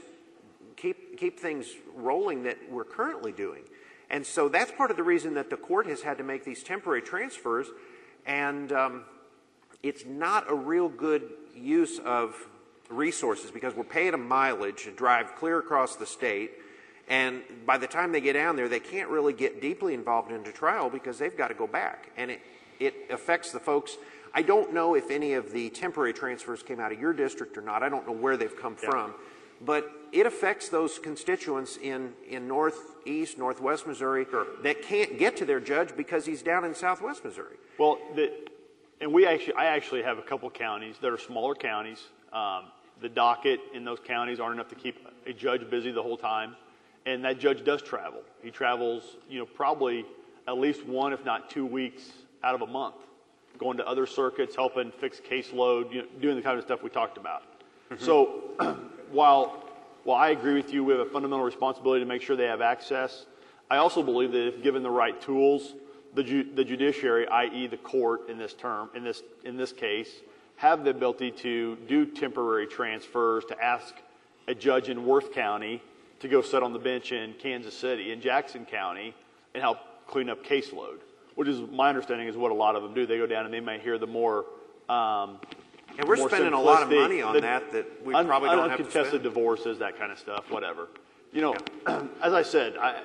keep keep things rolling that we're currently doing. And so that's part of the reason that the court has had to make these temporary transfers, and um, it's not a real good use of resources because we're paying them mileage to drive clear across the state, and by the time they get down there, they can't really get deeply involved into trial because they've got to go back, and it, it affects the folks. I don't know if any of the temporary transfers came out of your district or not. I don't know where they've come Yeah. from. But it affects those constituents in, in northeast, northwest Missouri Sure. that can't get to their judge because he's down in southwest Missouri. Well, the, and we actually, I actually have a couple counties that are smaller counties. Um, the docket in those counties aren't enough to keep a judge busy the whole time, and that judge does travel. He travels, you know, probably at least one, if not two weeks out of a month, going to other circuits, helping fix caseload, you know, doing the kind of stuff we talked about. Mm-hmm. So, while while I agree with you, we have a fundamental responsibility to make sure they have access. I also believe that if given the right tools, the ju- the judiciary, that is, the court in this term, in this in this case, have the ability to do temporary transfers, to ask a judge in Worth County to go sit on the bench in Kansas City, in Jackson County, and help clean up caseload, which is my understanding is what a lot of them do. They go down and they may hear the more. Um, And we're more spending a lot of simplistic- money on the that that we un- probably don't have to uncontested spend. divorces, that kind of stuff, whatever. You know, as I said, I,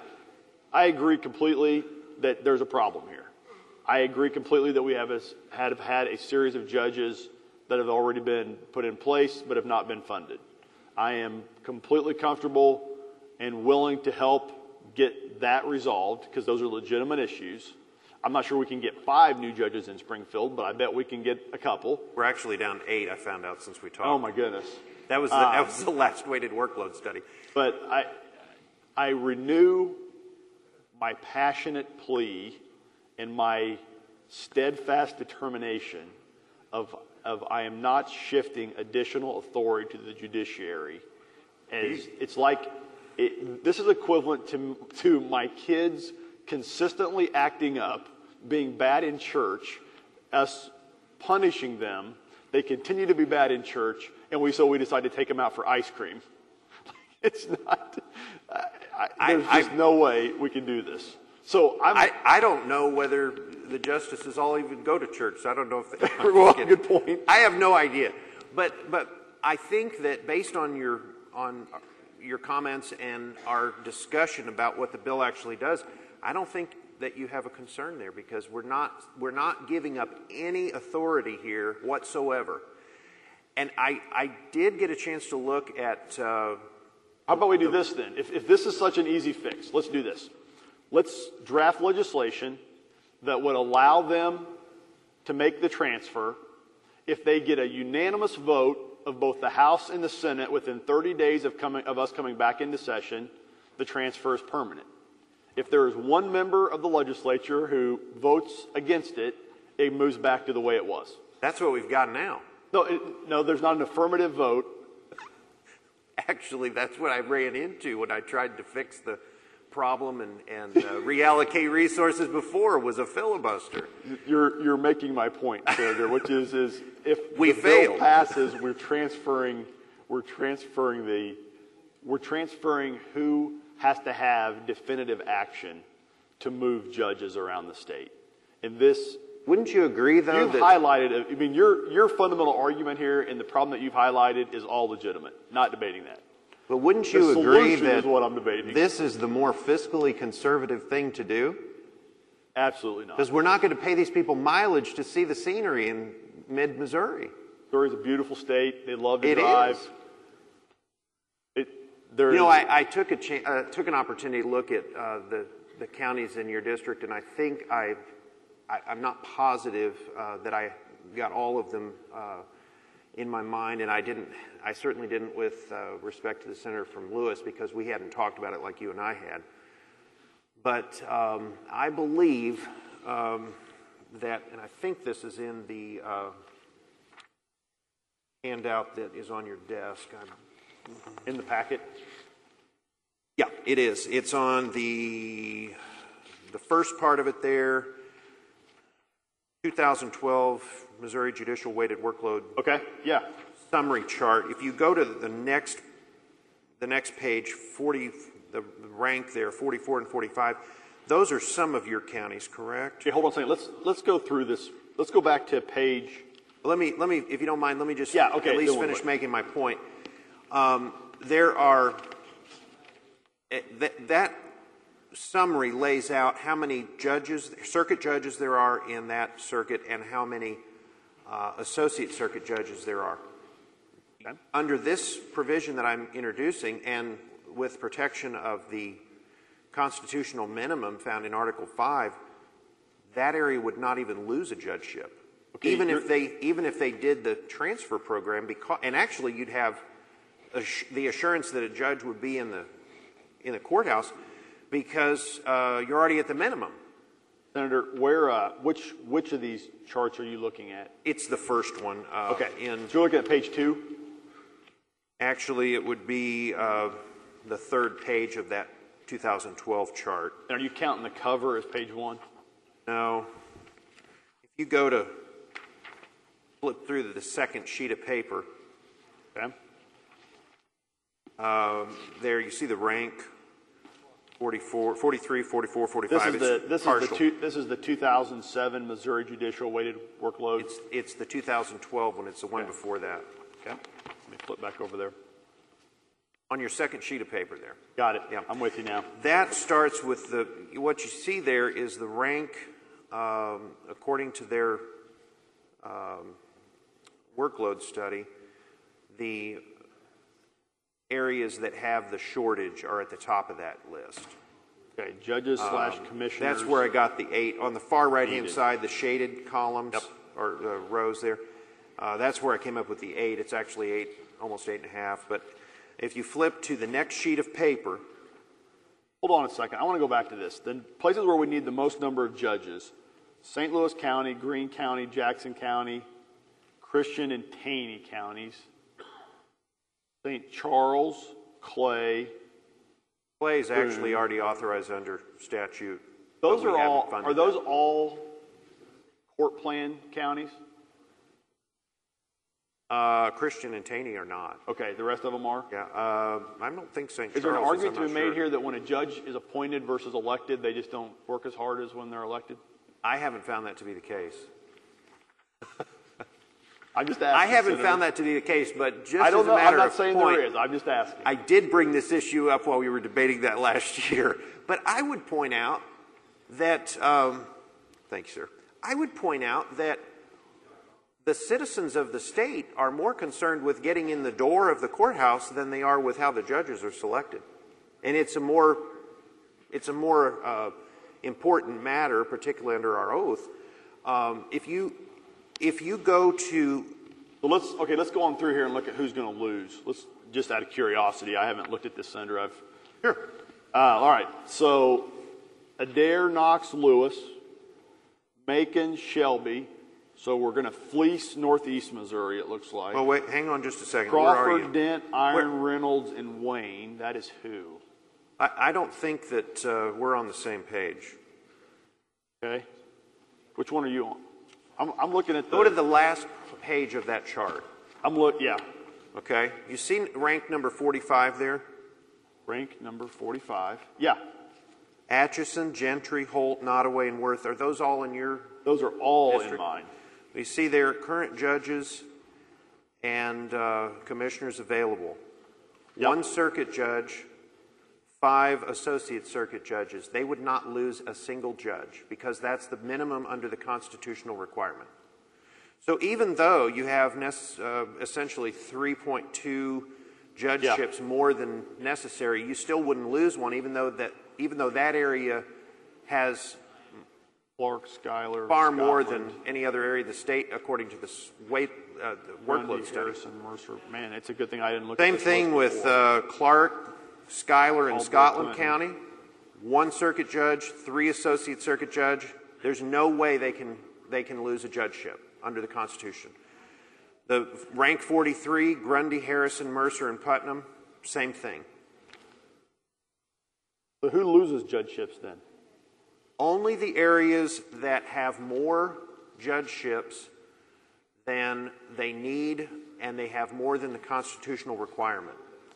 I agree completely that there's a problem here. I agree completely that we have a, had, had a series of judges that have already been put in place but have not been funded. I am completely comfortable and willing to help get that resolved because those are legitimate issues. I'm not sure we can get five new judges in Springfield, but I bet we can get a couple. We're actually down eight, I found out since we talked. Oh, my goodness. That was the, Um, that was the last weighted workload study. But I, I renew my passionate plea and my steadfast determination of, of I am not shifting additional authority to the judiciary. As it's like it, this is equivalent to to my kids consistently acting up, being bad in church, us punishing them They continue to be bad in church, and we so we decide to take them out for ice cream. It's not. I, I, there's I, just no way we can do this. So I'm, I, I don't know whether the justices all even go to church. I don't know if they. Well, good point. I have no idea, but but I think that based on your on your comments and our discussion about what the bill actually does, I don't think that you have a concern there, because we're not we're not giving up any authority here whatsoever. And I I did get a chance to look at. Uh, How about we do this then? If if this is such an easy fix, let's do this. Let's draft legislation that would allow them to make the transfer if they get a unanimous vote of both the House and the Senate within thirty days of coming of us coming back into session. The transfer is permanent. If there is one member of the legislature who votes against it, it moves back to the way it was. That's what we've got now. No, it, no, there's not an affirmative vote. Actually, that's what I ran into when I tried to fix the problem and, and uh, reallocate resources before, was a filibuster. You're you're making my point, Senator, which is is if we the failed. bill passes, we're transferring we're transferring the we're transferring who has to have definitive action to move judges around the state. And this, wouldn't you agree, though? You've that highlighted. I mean, your your fundamental argument here and the problem that you've highlighted is all legitimate. Not debating that. But wouldn't The you agree solution that is what I'm debating. this is the more fiscally conservative thing to do? Absolutely not. Because we're not going to pay these people mileage to see the scenery in mid-Missouri. Missouri's a beautiful state. They love to It drive. is. It, there You know, is- I, I took a cha- uh, took an opportunity to look at uh, the the counties in your district, and I think I, I I'm not positive uh, that I got all of them uh, in my mind, and I didn't. I certainly didn't with uh, respect to the senator from Lewis, because we hadn't talked about it like you and I had. But um, I believe um, that, and I think this is in the uh, handout that is on your desk. I'm, in the packet. Yeah, it is. It's on the the first part of it there. twenty twelve Missouri Judicial Weighted Workload. Okay. Yeah. Summary chart. If you go to the next the next page, forty, the rank there, forty-four and forty-five. Those are some of your counties, correct? Okay, hold on a second. Let's let's go through this. Let's go back to page. Let me let me, if you don't mind, let me just yeah, okay, at least don't finish worry. making my point. Um, there are that that summary lays out how many judges, circuit judges there are in that circuit, and how many uh, associate circuit judges there are. Okay. Under this provision that I'm introducing, and with protection of the constitutional minimum found in Article five, that area would not even lose a judgeship. Okay, even you're- if they even if they did the transfer program, because and actually you'd have ass- the assurance that a judge would be in the in the courthouse, because uh, you're already at the minimum. Senator, where uh, which which of these charts are you looking at? It's the first one. Uh, Okay. In So you're looking at page two. actually, it would be uh, the third page of that two thousand twelve chart. And are you counting the cover as page one? No. If you go to flip through to the second sheet of paper, Okay. um, there you see the rank forty-four, forty-three, forty-four, This forty-five. is the It's this is partial. the two, this is the two thousand seven Missouri Judicial Weighted Workload. It's, it's the two thousand twelve one. It's the one Okay. before that. Okay. Let me flip back over there. On your second sheet of paper there. Got it. Yeah. I'm with you now. That starts with the, what you see there is the rank um, according to their um, workload study. The areas that have the shortage are at the top of that list. Okay. Judges slash Um, commissioners. That's where I got the eight. On the far right-hand Needed. side, the shaded columns, Yep. or uh, rows there, uh, that's where I came up with the eight. It's actually eight, almost eight and a half. But if you flip to the next sheet of paper, Hold on a second. I want to go back to this. The places where we need the most number of judges: Saint Louis County, Greene County, Jackson County, Christian and Taney counties, Saint Charles, Clay. Clay is actually already authorized under statute. Those but we are haven't all. funded Are that. those... those those all court plan counties? Uh, Christian and Taney are not. Okay, the rest of them are? Yeah, uh, I don't think Saint Is there an Charles argument is, to I'm be not made sure. here that when a judge is appointed versus elected, they just don't work as hard as when they're elected? I haven't found that to be the case. I'm just asking. I haven't Senator. found that to be the case, but just I don't as a know. matter I'm not of saying point, there is. I'm just asking. I did bring this issue up while we were debating that last year. But I would point out that, um, thank you, sir. I would point out that the citizens of the state are more concerned with getting in the door of the courthouse than they are with how the judges are selected. And it's a more, it's a more uh, important matter, particularly under our oath. Um, if you, if you go to, well, let's okay. Let's go on through here and look at who's going to lose. Let's just out of curiosity. I haven't looked at this, Senator. I've sure. Uh, all right. So, Adair, Knox, Lewis, Macon, Shelby. So we're going to fleece Northeast Missouri. It looks like. Oh wait, hang on just a second. Where are Crawford, you? Dent, Iron, Where? Reynolds, and Wayne. That is who? I, I don't think that uh, we're on the same page. Okay. Which one are you on? I'm, I'm looking at the. Go to the last page of that chart. I'm look. Yeah. Okay. You see rank number forty-five there? Rank number forty-five. Yeah. Atchison, Gentry, Holt, Nottaway, and Worth. Are those all in your? Those are all district? in mine. You see there current judges and uh, commissioners available. Yep. One circuit judge, five associate circuit judges. They would not lose a single judge because that's the minimum under the constitutional requirement. So even though you have uh, essentially three point two judgeships yeah. more than necessary, you still wouldn't lose one, even though that even though that area has Clark, Schuyler, far Scotland, more than any other area of the state, according to the weight uh, the workload Grundy, study. Harrison, Mercer. Man, it's a good thing I didn't look. Same at this thing with uh, Clark, Schuyler, and All Scotland Clinton. County. One circuit judge, three associate circuit judge. There's no way they can they can lose a judgeship under the Constitution. The rank forty-three, Grundy, Harrison, Mercer, and Putnam, same thing. So who loses judgeships then? Only the areas that have more judgeships than they need and they have more than the constitutional requirement.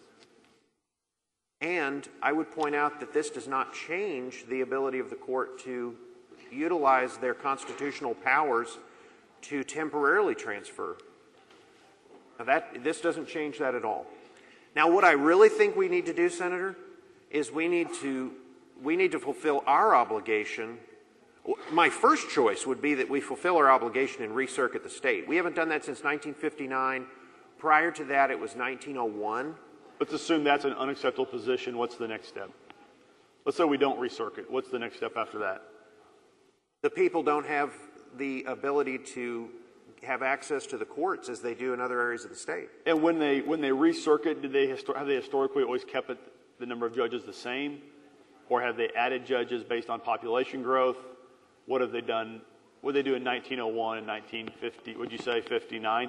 And I would point out that this does not change the ability of the court to utilize their constitutional powers to temporarily transfer. Now that, this doesn't change that at all. Now what I really think we need to do, Senator, is we need to we need to fulfill our obligation. My first choice would be that we fulfill our obligation and recircuit the state. We haven't done that since nineteen fifty-nine. Prior to that, it was nineteen oh one. Let's assume that's an unacceptable position. What's the next step? Let's say we don't recircuit. What's the next step after that? The people don't have the ability to have access to the courts as they do in other areas of the state. And when they when they recircuit, did they histor- have they historically always kept it, the number of judges the same, or have they added judges based on population growth? What have they done? What did they do in nineteen oh one and nineteen fifty? Would you say fifty-nine?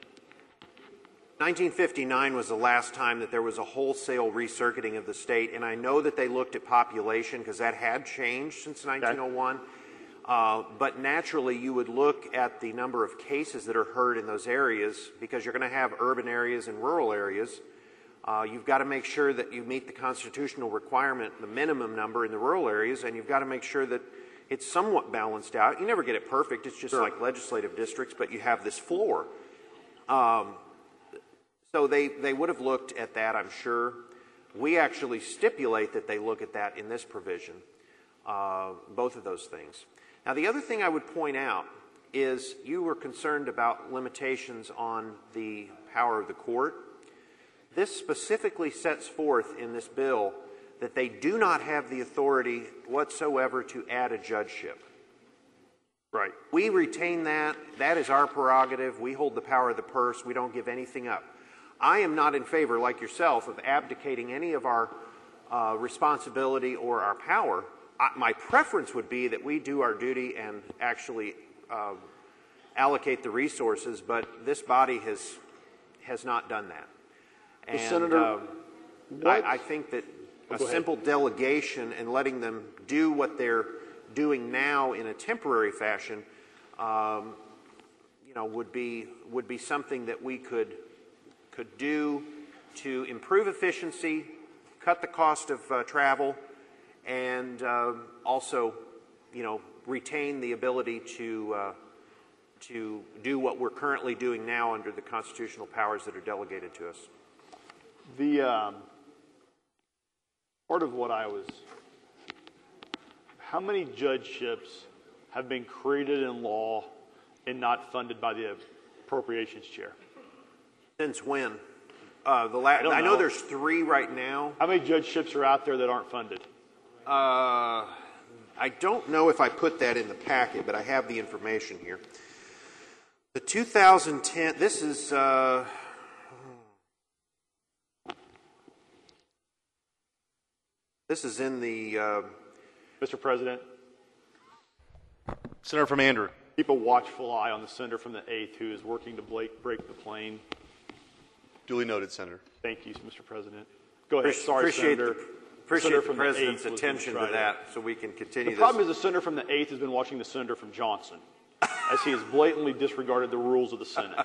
nineteen fifty-nine was the last time that there was a wholesale recircuiting of the state, and I know that they looked at population because that had changed since nineteen oh one. Okay. Uh, but naturally, you would look at the number of cases that are heard in those areas because you're going to have urban areas and rural areas. Uh, you've got to make sure that you meet the constitutional requirement, the minimum number in the rural areas, and you've got to make sure that it's somewhat balanced out. You never get it perfect. It's just sure. like legislative districts, but you have this floor. Um, so they, they would have looked at that, I'm sure. We actually stipulate that they look at that in this provision, uh, both of those things. Now, the other thing I would point out is you were concerned about limitations on the power of the court. This specifically sets forth in this bill that they do not have the authority whatsoever to add a judgeship. Right. We retain that. That is our prerogative. We hold the power of the purse. We don't give anything up. I am not in favor, like yourself, of abdicating any of our uh, responsibility or our power. I, my preference would be that we do our duty and actually uh, allocate the resources, but this body has has not done that. And well, Senator, uh, I, I think that oh, a simple delegation and letting them do what they're doing now in a temporary fashion, um, you know, would be would be something that we could could do to improve efficiency, cut the cost of uh, travel, and uh, also, you know, retain the ability to uh, to do what we're currently doing now under the constitutional powers that are delegated to us. The um, part of what I was, how many judgeships have been created in law and not funded by the appropriations chair? Since when? Uh, the la- I, I know. know there's three right now. How many judgeships are out there that aren't funded? Uh, I don't know if I put that in the packet, but I have the information here. The two thousand ten, this is, uh, this is in the, uh, Mister President. Senator from Andrew. Keep a watchful eye on the senator from the eighth who is working to break, break the plane. Duly noted, Senator. Thank you, Mister President. Go ahead. Appreciate Sorry, appreciate Senator. the, appreciate Senator the from President's the eighth was attention gonna to try that so we can continue The this. problem is the senator from the eighth has been watching the senator from Johnson as he has blatantly disregarded the rules of the Senate.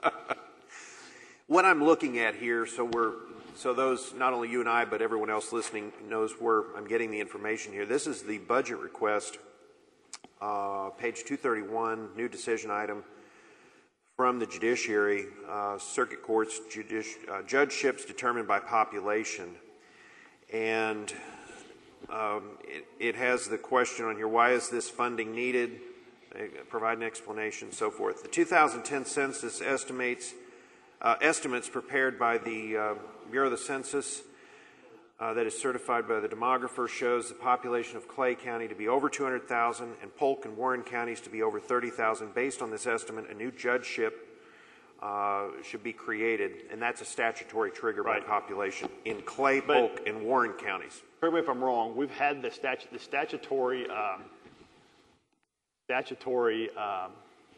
What I'm looking at here, so we're so those, not only you and I, but everyone else listening knows where I'm getting the information here. This is the budget request, uh, page two thirty-one, new decision item from the judiciary, uh, circuit courts, judici- uh, judgeships determined by population. And um, it, it has the question on here, why is this funding needed? They provide an explanation, so forth. The two thousand ten census estimates uh, estimates prepared by the uh, Bureau of the Census uh, that is certified by the demographer shows the population of Clay County to be over two hundred thousand and Polk and Warren counties to be over thirty thousand. Based on this estimate, a new judgeship uh, should be created, and that's a statutory trigger Right. by population in Clay, But- Polk, and Warren counties. Correct me if I'm wrong. We've had the, statu- the statutory um, statutory um,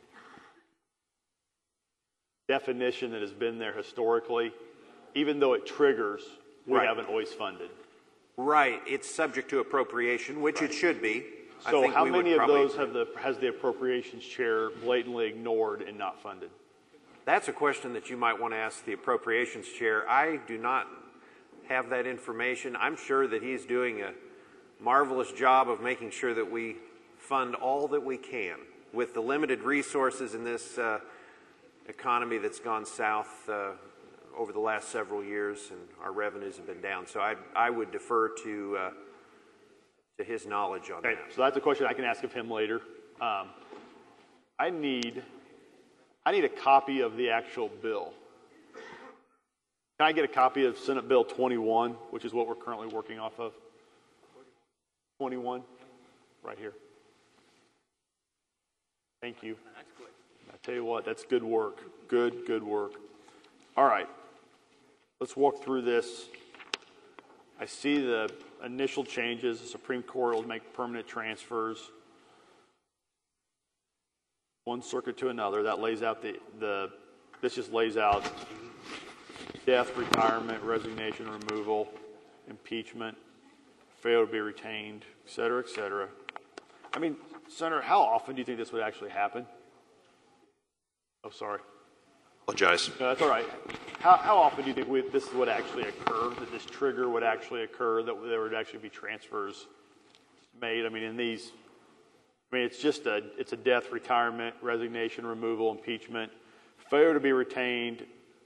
definition that has been there historically. Even though it triggers, we Right. haven't always funded. Right. It's subject to appropriation, which it should be. I So think how we would many of probably- those have the has the appropriations chair blatantly ignored and not funded? That's a question that you might want to ask the appropriations chair. I do not have that information. I'm sure that he's doing a marvelous job of making sure that we fund all that we can with the limited resources in this uh, economy that's gone south uh, over the last several years, and our revenues have been down. So I, I would defer to uh, to his knowledge on Okay, that. so that's a question I can ask of him later. Um, I need I need a copy of the actual bill. Can I get a copy of Senate Bill twenty-one, which is what we're currently working off of? twenty-one, right here. Thank you. I tell you what, that's good work. Good, good work. All right, let's walk through this. I see the initial changes. The Supreme Court will make permanent transfers. One circuit to another. That lays out the, the this just lays out death, retirement, resignation, removal, impeachment, failure to be retained, et cetera, et cetera. I mean, Senator, how often do you think this would actually happen? Oh, sorry. Apologize. No, that's all right. How, how often do you think we, this would actually occur, that this trigger would actually occur, that there would actually be transfers made? I mean, in these, I mean, it's just a, it's a death, retirement, resignation, removal, impeachment, failure to be retained.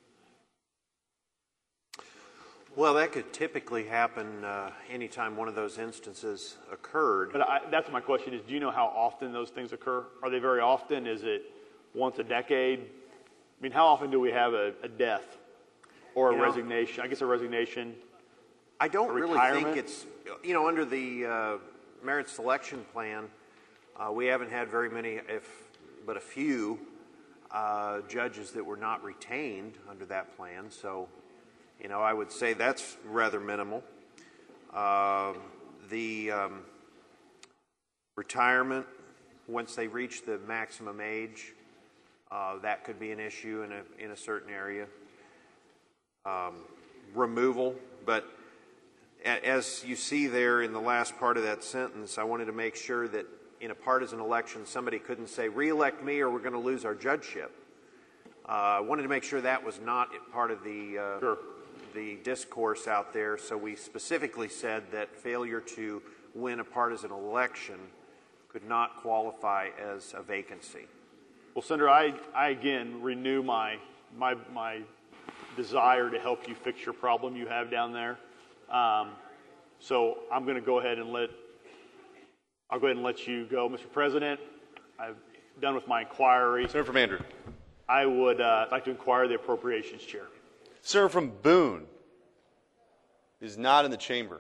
Well, that could typically happen uh, anytime one of those instances occurred. But I, that's my question is, do you know how often those things occur? Are they very often? Is it once a decade? I mean, how often do we have a, a death or a You know, resignation? I guess a resignation. I don't a really retirement? think it's, you know, under the uh, merit selection plan, uh, we haven't had very many, if but a few, uh, judges that were not retained under that plan. So, you know, I would say that's rather minimal. Uh, the um, retirement, once they reach the maximum age, uh, that could be an issue in a in a certain area. Um, removal, but a- as you see there in the last part of that sentence, I wanted to make sure that in a partisan election, somebody couldn't say, re-elect me or we're going to lose our judgeship. Uh, I wanted to make sure that was not part of the, uh, sure. the discourse out there, so we specifically said that failure to win a partisan election could not qualify as a vacancy. Well, Senator, I, I again renew my, my, my desire to help you fix your problem you have down there. Um, so I'm going to go ahead and let, I'll go ahead and let you go. Mister President, I've done with my inquiry. Senator from Andrew. I would uh, like to inquire the Appropriations Chair. Senator from Boone is not in the chamber.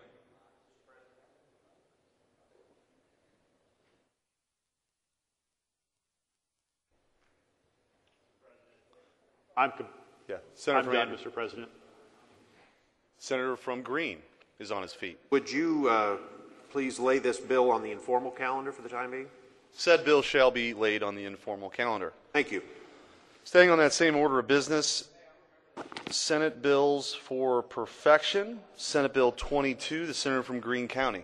I'm, yeah. Senator I'm from done, Andrew. Mister President. Senator from Green is on his feet. Would you uh, please lay this bill on the informal calendar for the time being? Said bill shall be laid on the informal calendar. Thank you. Staying on that same order of business, Senate bills for perfection. Senate Bill twenty-two, the senator from Greene County.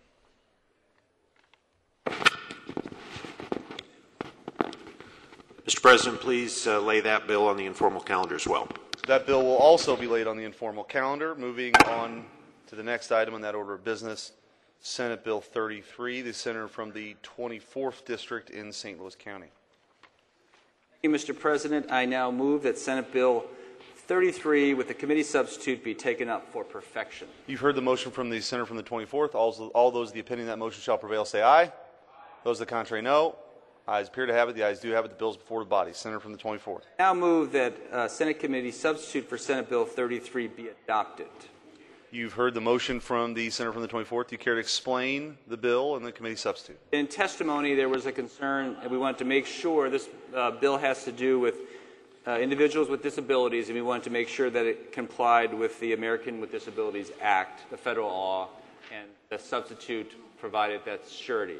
Mister President, please uh, lay that bill on the informal calendar as well. That bill will also be laid on the informal calendar. Moving on to the next item in that order of business, Senate Bill thirty-three, the senator from the twenty-fourth District in Saint Louis County. Thank you, Mister President. I now move that Senate Bill thirty-three with the committee substitute be taken up for perfection. You've heard the motion from the senator from the twenty-fourth. All, all those of the opinion that motion shall prevail say aye. Those of the contrary, no. Ayes appear to have it. The ayes do have it. The bill is before the body. Senator from the twenty-fourth. I now move that uh, Senate committee substitute for Senate Bill thirty-three be adopted. You've heard the motion from the senator from the twenty-fourth. Do you care to explain the bill and the committee substitute? In testimony, there was a concern, and we wanted to make sure this uh, bill has to do with uh, individuals with disabilities, and we wanted to make sure that it complied with the American with Disabilities Act, the federal law, and the substitute provided that surety.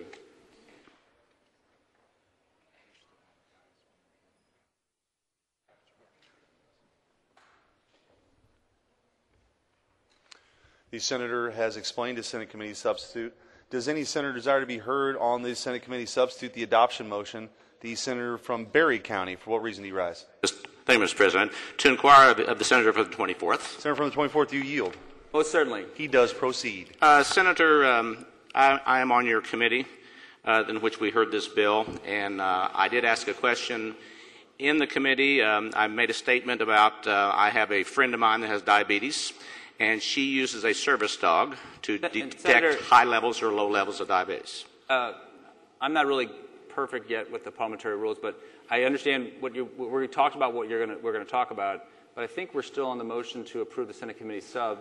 The senator has explained his Senate committee substitute. Does any senator desire to be heard on the Senate committee substitute, the adoption motion? The senator from Berry County. For what reason do you rise? Thank you, Mister President. To inquire of the, of the senator from the twenty-fourth. Senator from the twenty-fourth, do you yield? Most certainly. He does proceed. Uh, Senator, um, I, I am on your committee uh, in which we heard this bill, and uh, I did ask a question in the committee. Um, I made a statement about uh, I have a friend of mine that has diabetes, and she uses a service dog to But, detect Senator, high levels or low levels of diabetes. Uh, I'm not really perfect yet with the parliamentary rules, but I understand what you we talked about. What you're going we're going to talk about, but I think we're still on the motion to approve the Senate committee sub.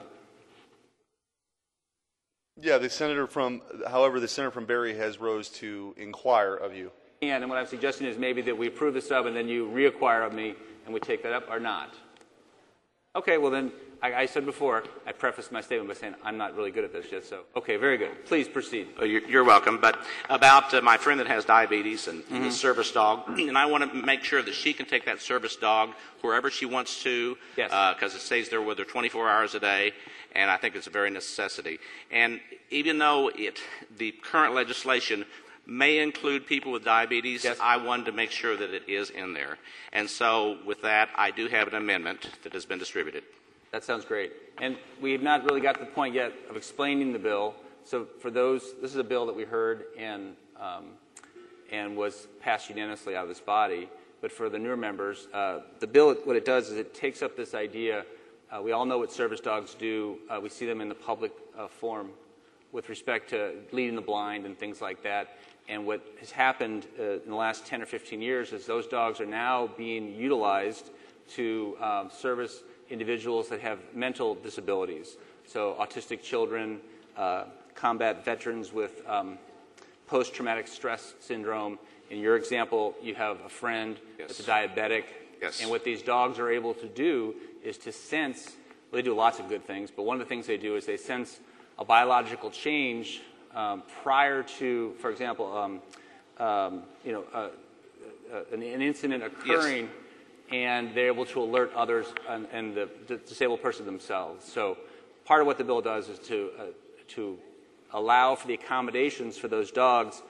Yeah, the senator from, however, the senator from Berry has rose to inquire of you. And, and what I'm suggesting is maybe that we approve the sub and then you reacquire of me and we take that up or not. Okay, well then, I, I said before, I prefaced my statement by saying I'm not really good at this yet, so, okay, very good. Please proceed. Uh, you're, you're welcome. But about uh, my friend that has diabetes and, and Mm-hmm. the service dog, and I want to make sure that she can take that service dog wherever she wants to, Yes. because uh, it stays there with her twenty-four hours a day, and I think it's a very necessity. And even though it, the current legislation may include people with diabetes, Yes. I wanted to make sure that it is in there. And so with that, I do have an amendment that has been distributed. That sounds great. And we have not really got to the point yet of explaining the bill. So for those, this is a bill that we heard and, um, and was passed unanimously out of this body. But for the newer members, uh, the bill, what it does is it takes up this idea. Uh, we all know what service dogs do. Uh, we see them in the public uh, forum with respect to leading the blind and things like that. And what has happened uh, in the last ten or fifteen years is those dogs are now being utilized to um, service individuals that have mental disabilities. So autistic children, uh, combat veterans with um, post-traumatic stress syndrome. In your example, you have a friend Yes. that's a diabetic. Yes. And what these dogs are able to do is to sense, well, they do lots of good things, but one of the things they do is they sense a biological change um, prior to, for example, um, um, you know, uh, uh, an, an incident occurring, yes. And they're able to alert others and, and the, the disabled person themselves. So part of what the bill does is to, uh, to allow for the accommodations for those dogs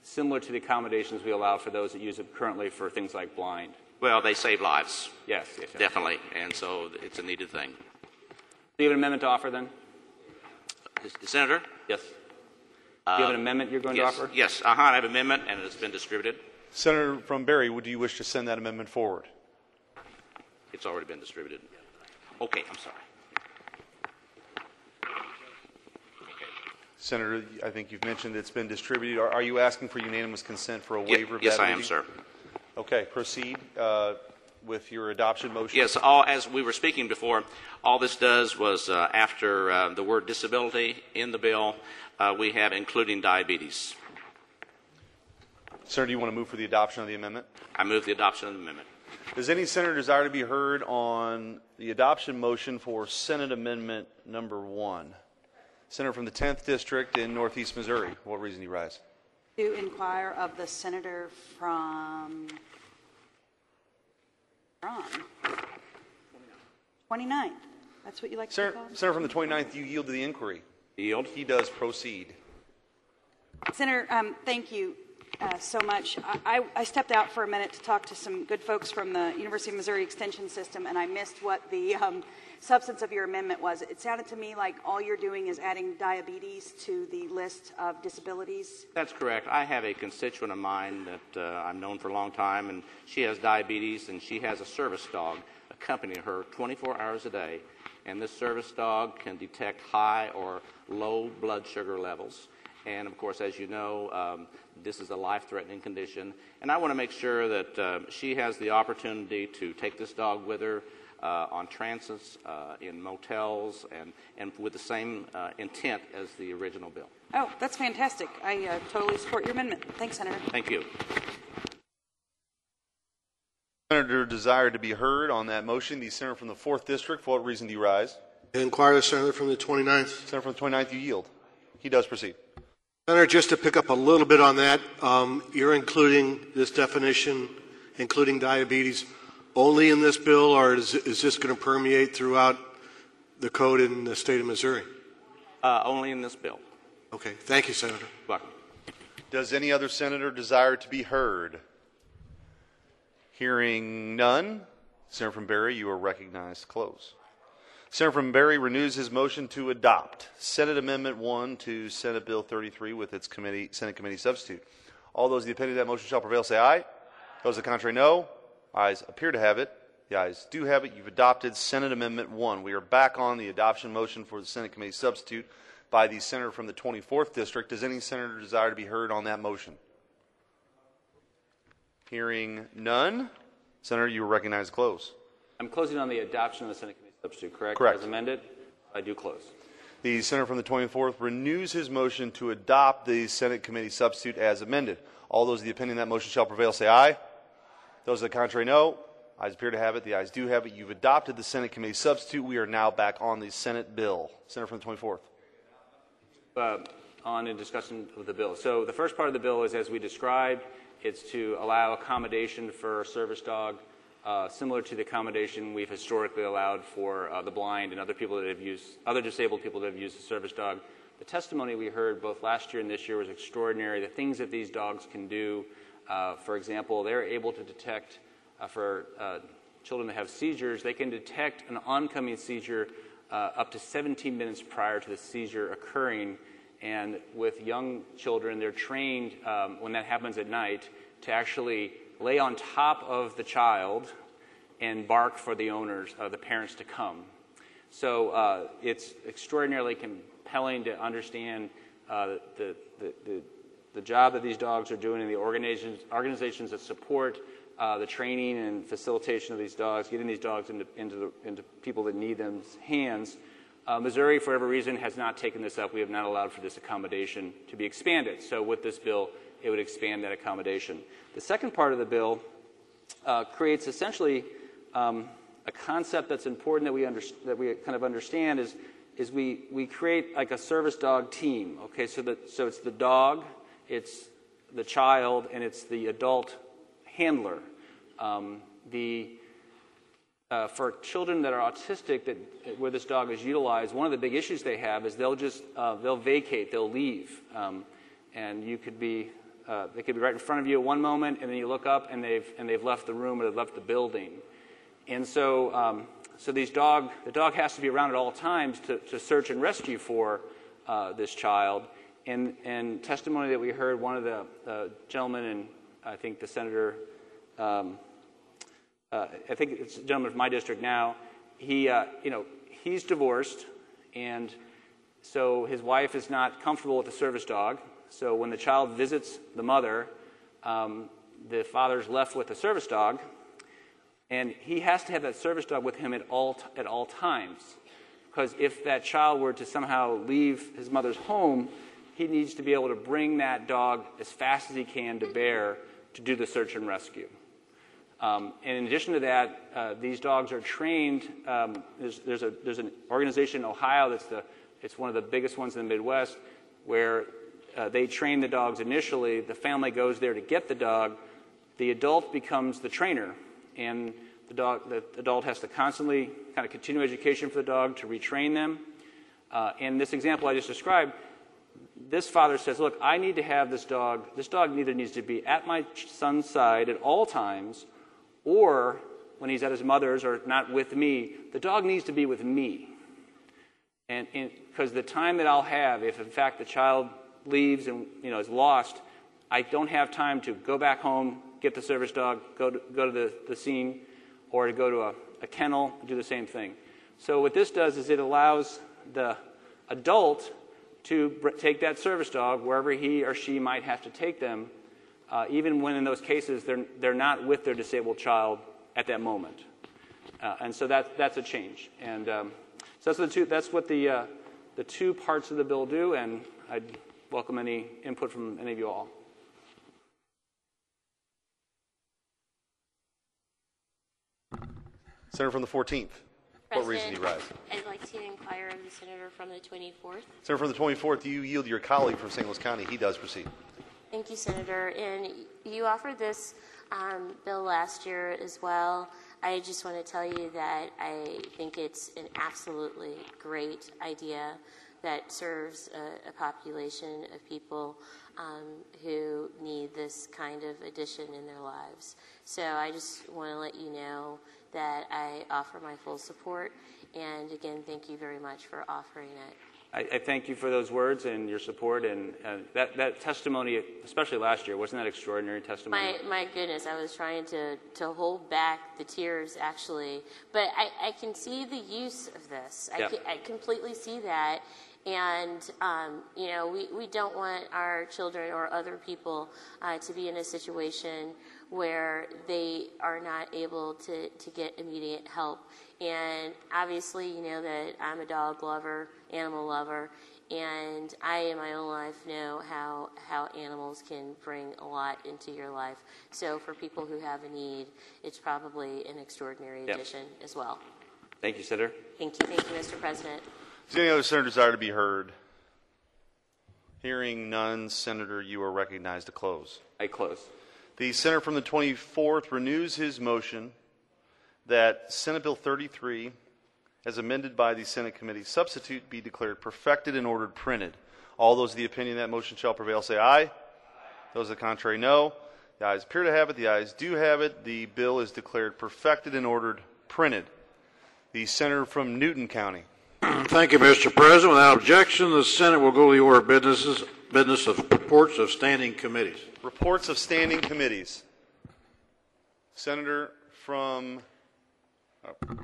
similar to the accommodations we allow for those that use it currently for things like blind. Well, they save lives. Yes, yes, yes. Definitely, and so it's a needed thing. Do you have an amendment to offer then? Senator? Yes. Do you have an amendment you're going yes, to offer? Yes, uh-huh, I have an amendment, and it's been distributed. Senator from Berry, would you wish to send that amendment forward? It's already been distributed. Okay, I'm sorry. Senator, I think you've mentioned it's been distributed. Are, are you asking for unanimous consent for a waiver of yes, that I am, reading? sir. Okay, proceed uh, with your adoption motion. Yes, all, as we were speaking before, all this does was uh, after uh, the word disability in the bill, uh, we have including diabetes. Senator, do you want to move for the adoption of the amendment? I move the adoption of the amendment. Does any senator desire to be heard on the adoption motion for Senate Amendment number one? Senator from the tenth District in Northeast Missouri. What reason do you rise? To inquire of the senator from from twenty-ninth. That's what you like to Senator, call it? Senator from the twenty-ninth, you yield to the inquiry. Yield. He does proceed. Senator, um, thank you uh, so much. I, I, I stepped out for a minute to talk to some good folks from the University of Missouri Extension System, and I missed what the um, substance of your amendment was. It sounded to me like all you're doing is adding diabetes to the list of disabilities. That's correct. I have a constituent of mine that uh, I've known for a long time, and she has diabetes, and she has a service dog accompanying her twenty-four hours a day. And this service dog can detect high or low blood sugar levels. And, of course, as you know, um, this is a life-threatening condition. And I want to make sure that uh, she has the opportunity to take this dog with her uh, on transits, uh, in motels, and, and with the same uh, intent as the original bill. Oh, that's fantastic. I uh, totally support your amendment. Thanks, Senator. Thank you. Senator desired to be heard on that motion. The senator from the fourth District, for what reason do you rise? Inquire the senator from the twenty-ninth. Senator from the twenty-ninth, you yield. He does proceed. Senator, just to pick up a little bit on that, um, you're including this definition, including diabetes, only in this bill, or is, is this going to permeate throughout the code in the state of Missouri? Uh, only in this bill. Okay. Thank you, Senator. Welcome. Does any other senator desire to be heard? Hearing none, Senator from Berry, you are recognized to close. Senator from Berry renews his motion to adopt Senate Amendment one to Senate Bill thirty-three with its committee, Senate committee substitute. All those in the opinion of that motion shall prevail, say aye. Those the contrary, no. Ayes appear to have it. The ayes do have it. You've adopted Senate Amendment one. We are back on the adoption motion for the Senate committee substitute by the senator from the twenty-fourth District. Does any senator desire to be heard on that motion? Hearing none, Senator, you are recognized to close. I'm closing on the adoption of the Senate committee substitute, correct? Correct. As amended, I do close. The senator from the twenty-fourth renews his motion to adopt the Senate committee substitute as amended. All those of the opinion that motion shall prevail, say aye. Those of the contrary, no. Ayes appear to have it. The ayes do have it. You've adopted the Senate committee substitute. We are now back on the Senate bill. Senator from the twenty-fourth. Uh, on in discussion of the bill. So the first part of the bill is as we described. It's to allow accommodation for a service dog, uh, similar to the accommodation we've historically allowed for uh, the blind and other people that have used, other disabled people that have used a service dog. The testimony we heard both last year and this year was extraordinary. The things that these dogs can do, uh, for example, they're able to detect, uh, for uh, children that have seizures, they can detect an oncoming seizure uh, up to seventeen minutes prior to the seizure occurring. And with young children, they're trained um, when that happens at night to actually lay on top of the child and bark for the owners, uh, the parents to come. So uh, it's extraordinarily compelling to understand uh, the, the, the, the job that these dogs are doing in the organizations, organizations that support uh, the training and facilitation of these dogs, getting these dogs into, into, the, into people that need them's hands. Uh, Missouri, for whatever reason, has not taken this up. We have not allowed for this accommodation to be expanded. So with this bill, it would expand that accommodation. The second part of the bill uh, creates essentially um, a concept that's important that we, under, that we kind of understand is, is we, we create like a service dog team. Okay, so, that, so it's the dog, it's the child, and it's the adult handler. Um, the Uh, for children that are autistic, that where this dog is utilized, one of the big issues they have is they'll just uh, they'll vacate, they'll leave, um, and you could be uh, they could be right in front of you at one moment, and then you look up and they've and they've left the room or they've left the building. And so, um, so these dog, the dog has to be around at all times to, to search and rescue for uh, this child. And, and testimony that we heard, one of the uh, gentlemen, and I think the senator, um, uh, I think it's a gentleman from my district now. He, uh, you know, he's divorced, and so his wife is not comfortable with the service dog. So when the child visits the mother, um, the father's left with the service dog. And he has to have that service dog with him at all t- at all times, because if that child were to somehow leave his mother's home, he needs to be able to bring that dog as fast as he can to bear to do the search and rescue. Um, and in addition to that, uh, these dogs are trained. Um, there's, there's a there's an organization in Ohio that's the it's one of the biggest ones in the Midwest, where uh, they train the dogs initially. The family goes there to get the dog. The adult becomes the trainer. And the dog, the adult has to constantly kind of continue education for the dog to retrain them. Uh, in this example I just described, this father says, look, I need to have this dog. This dog either needs to be at my son's side at all times, or when he's at his mother's or not with me, the dog needs to be with me. And because the time that I'll have, if in fact the child leaves and you know is lost, I don't have time to go back home, get the service dog, go to, go to the, the scene, or to go to a, a kennel, do the same thing. So what this does is it allows the adult to br- take that service dog wherever he or she might have to take them, uh, even when in those cases they're, they're not with their disabled child at that moment. Uh, and so that, that's a change. And um, so that's, the two, that's what the, uh, the two parts of the bill do, and I'd welcome any input from any of you all. Senator from the fourteenth. What reason do you rise? I'd like to inquire of the senator from the twenty-fourth. Senator from the twenty-fourth, you yield to your colleague from Saint Louis County. He does proceed. Thank you, Senator. And you offered this um, bill last year as well. I just want to tell you that I think it's an absolutely great idea that serves a, a population of people um, who need this kind of addition in their lives. So I just want to let you know that I offer my full support, and again, thank you very much for offering it. I, I thank you for those words and your support, and uh, that, that testimony, especially last year, wasn't that extraordinary testimony? My, my goodness, I was trying to, to hold back the tears, actually, but I, I can see the use of this. I, yeah. can, I completely see that. And, um, you know, we, we don't want our children or other people uh, to be in a situation where they are not able to, to get immediate help. And obviously, you know that I'm a dog lover, animal lover, and I in my own life know how, how animals can bring a lot into your life. So for people who have a need, it's probably an extraordinary yep. addition as well. Thank you, Senator. Thank you. Thank you, Mister President. Does any other senator desire to be heard? Hearing none, Senator, you are recognized to close. I close. The senator from the twenty-fourth renews his motion that Senate Bill thirty-three, as amended by the Senate Committee Substitute, be declared perfected and ordered printed. All those of the opinion that motion shall prevail say aye. Aye. Those of the contrary, no. The ayes appear to have it. The ayes do have it. The bill is declared perfected and ordered printed. The senator from Newton County. Thank you, Mister President. Without objection, the Senate will go to the order of businesses, business of reports of standing committees. Reports of standing committees. Senator from... Oh.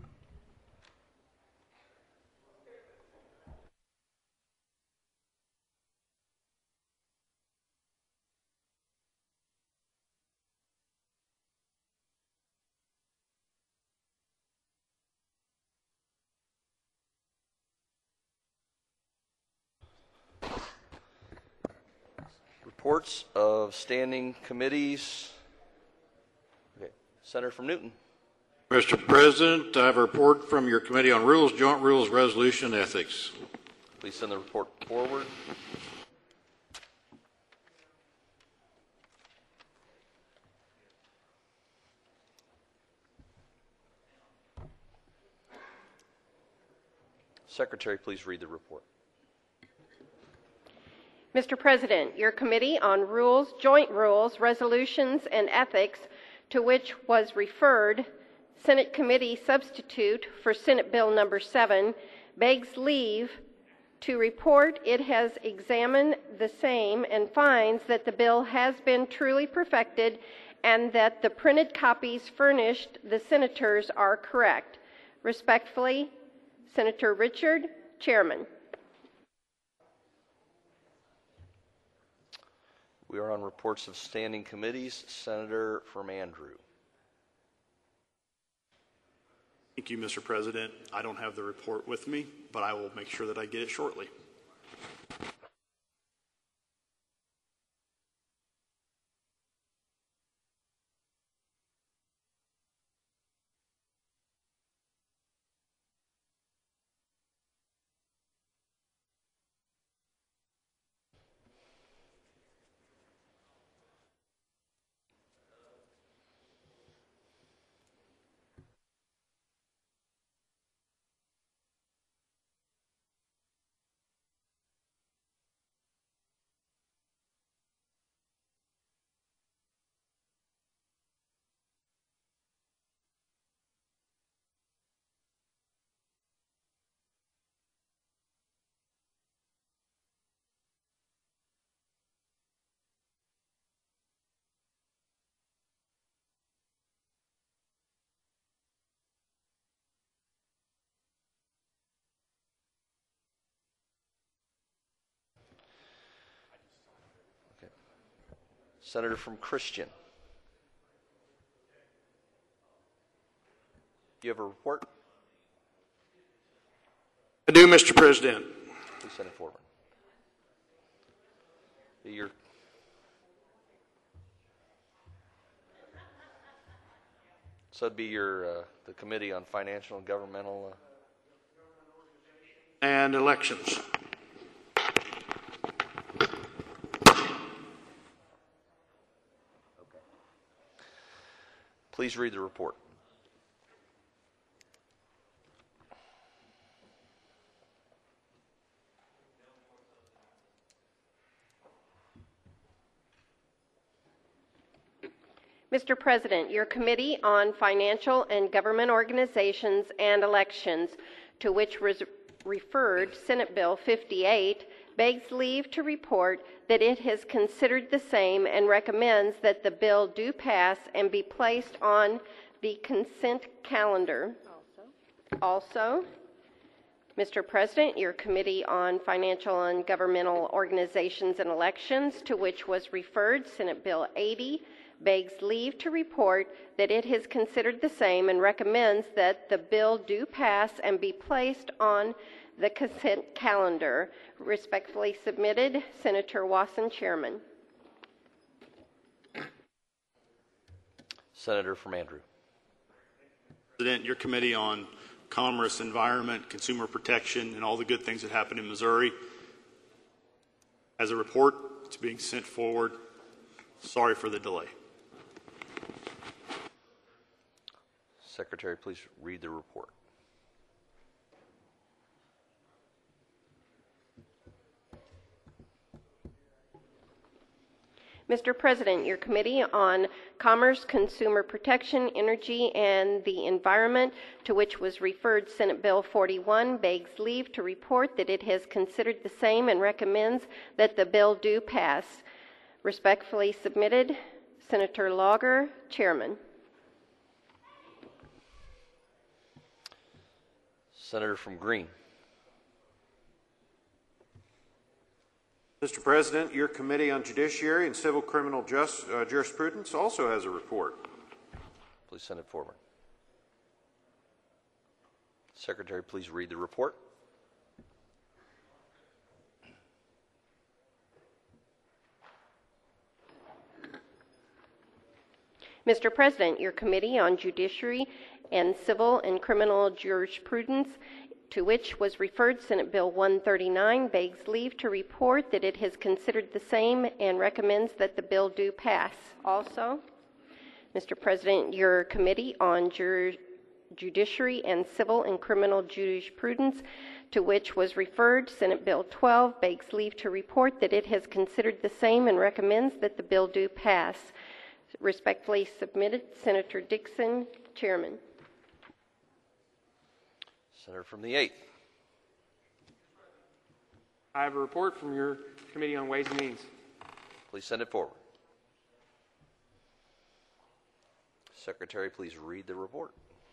Reports of standing committees. Okay. Senator from Newton. Mister President, I have a report from your Committee on Rules, Joint Rules, Resolution, and Ethics. Please send the report forward. Secretary, please read the report. Mister President, your Committee on Rules, Joint Rules, Resolutions, and Ethics, to which was referred, Senate Committee Substitute for Senate Bill Number seven, begs leave to report it has examined the same and finds that the bill has been truly perfected and that the printed copies furnished the senators are correct. Respectfully, Senator Richard, Chairman. We are on reports of standing committees. Senator from Andrew. Thank you, Mister President. I don't have the report with me, but I will make sure that I get it shortly. Senator from Christian. Do you have a report? I do, Mister President. Please send it forward. Your so it'd be your uh, the Committee on Financial and Governmental uh... and Elections. Please read the report. Mister President, your Committee on Financial and Government Organizations and Elections, to which was referred Senate Bill fifty-eight, begs leave to report that it has considered the same and recommends that the bill do pass and be placed on the consent calendar. Also, also Mister President, your Committee on Financial and Governmental Organizations and Elections, to which was referred Senate Bill eighty, begs leave to report that it has considered the same and recommends that the bill do pass and be placed on the consent calendar. Respectfully submitted, Senator Wasson, Chairman. Senator from Andrew. President, your Committee on Commerce, Environment, Consumer Protection, and all the good things that happen in Missouri has a report. It's being sent forward. Sorry for the delay. Secretary, please read the report. Mister President, your Committee on Commerce, Consumer Protection, Energy, and the Environment, to which was referred Senate Bill forty-one, begs leave to report that it has considered the same and recommends that the bill do pass. Respectfully submitted, Senator Lauger, Chairman. Senator from Green. Mister President, your Committee on Judiciary and Civil Criminal Just, uh, Jurisprudence also has a report. Please send it forward. Secretary, please read the report. Mister President, your Committee on Judiciary and Civil and Criminal Jurisprudence, to which was referred Senate Bill one thirty-nine, begs leave to report that it has considered the same and recommends that the bill do pass. Also, Mister President, your Committee on Jur- Judiciary and Civil and Criminal Jurisprudence, to which was referred Senate Bill twelve, begs leave to report that it has considered the same and recommends that the bill do pass. Respectfully submitted, Senator Dixon, Chairman. Senator from the eighth. I have a report from your Committee on Ways and Means. Please send it forward. Secretary, please read the report.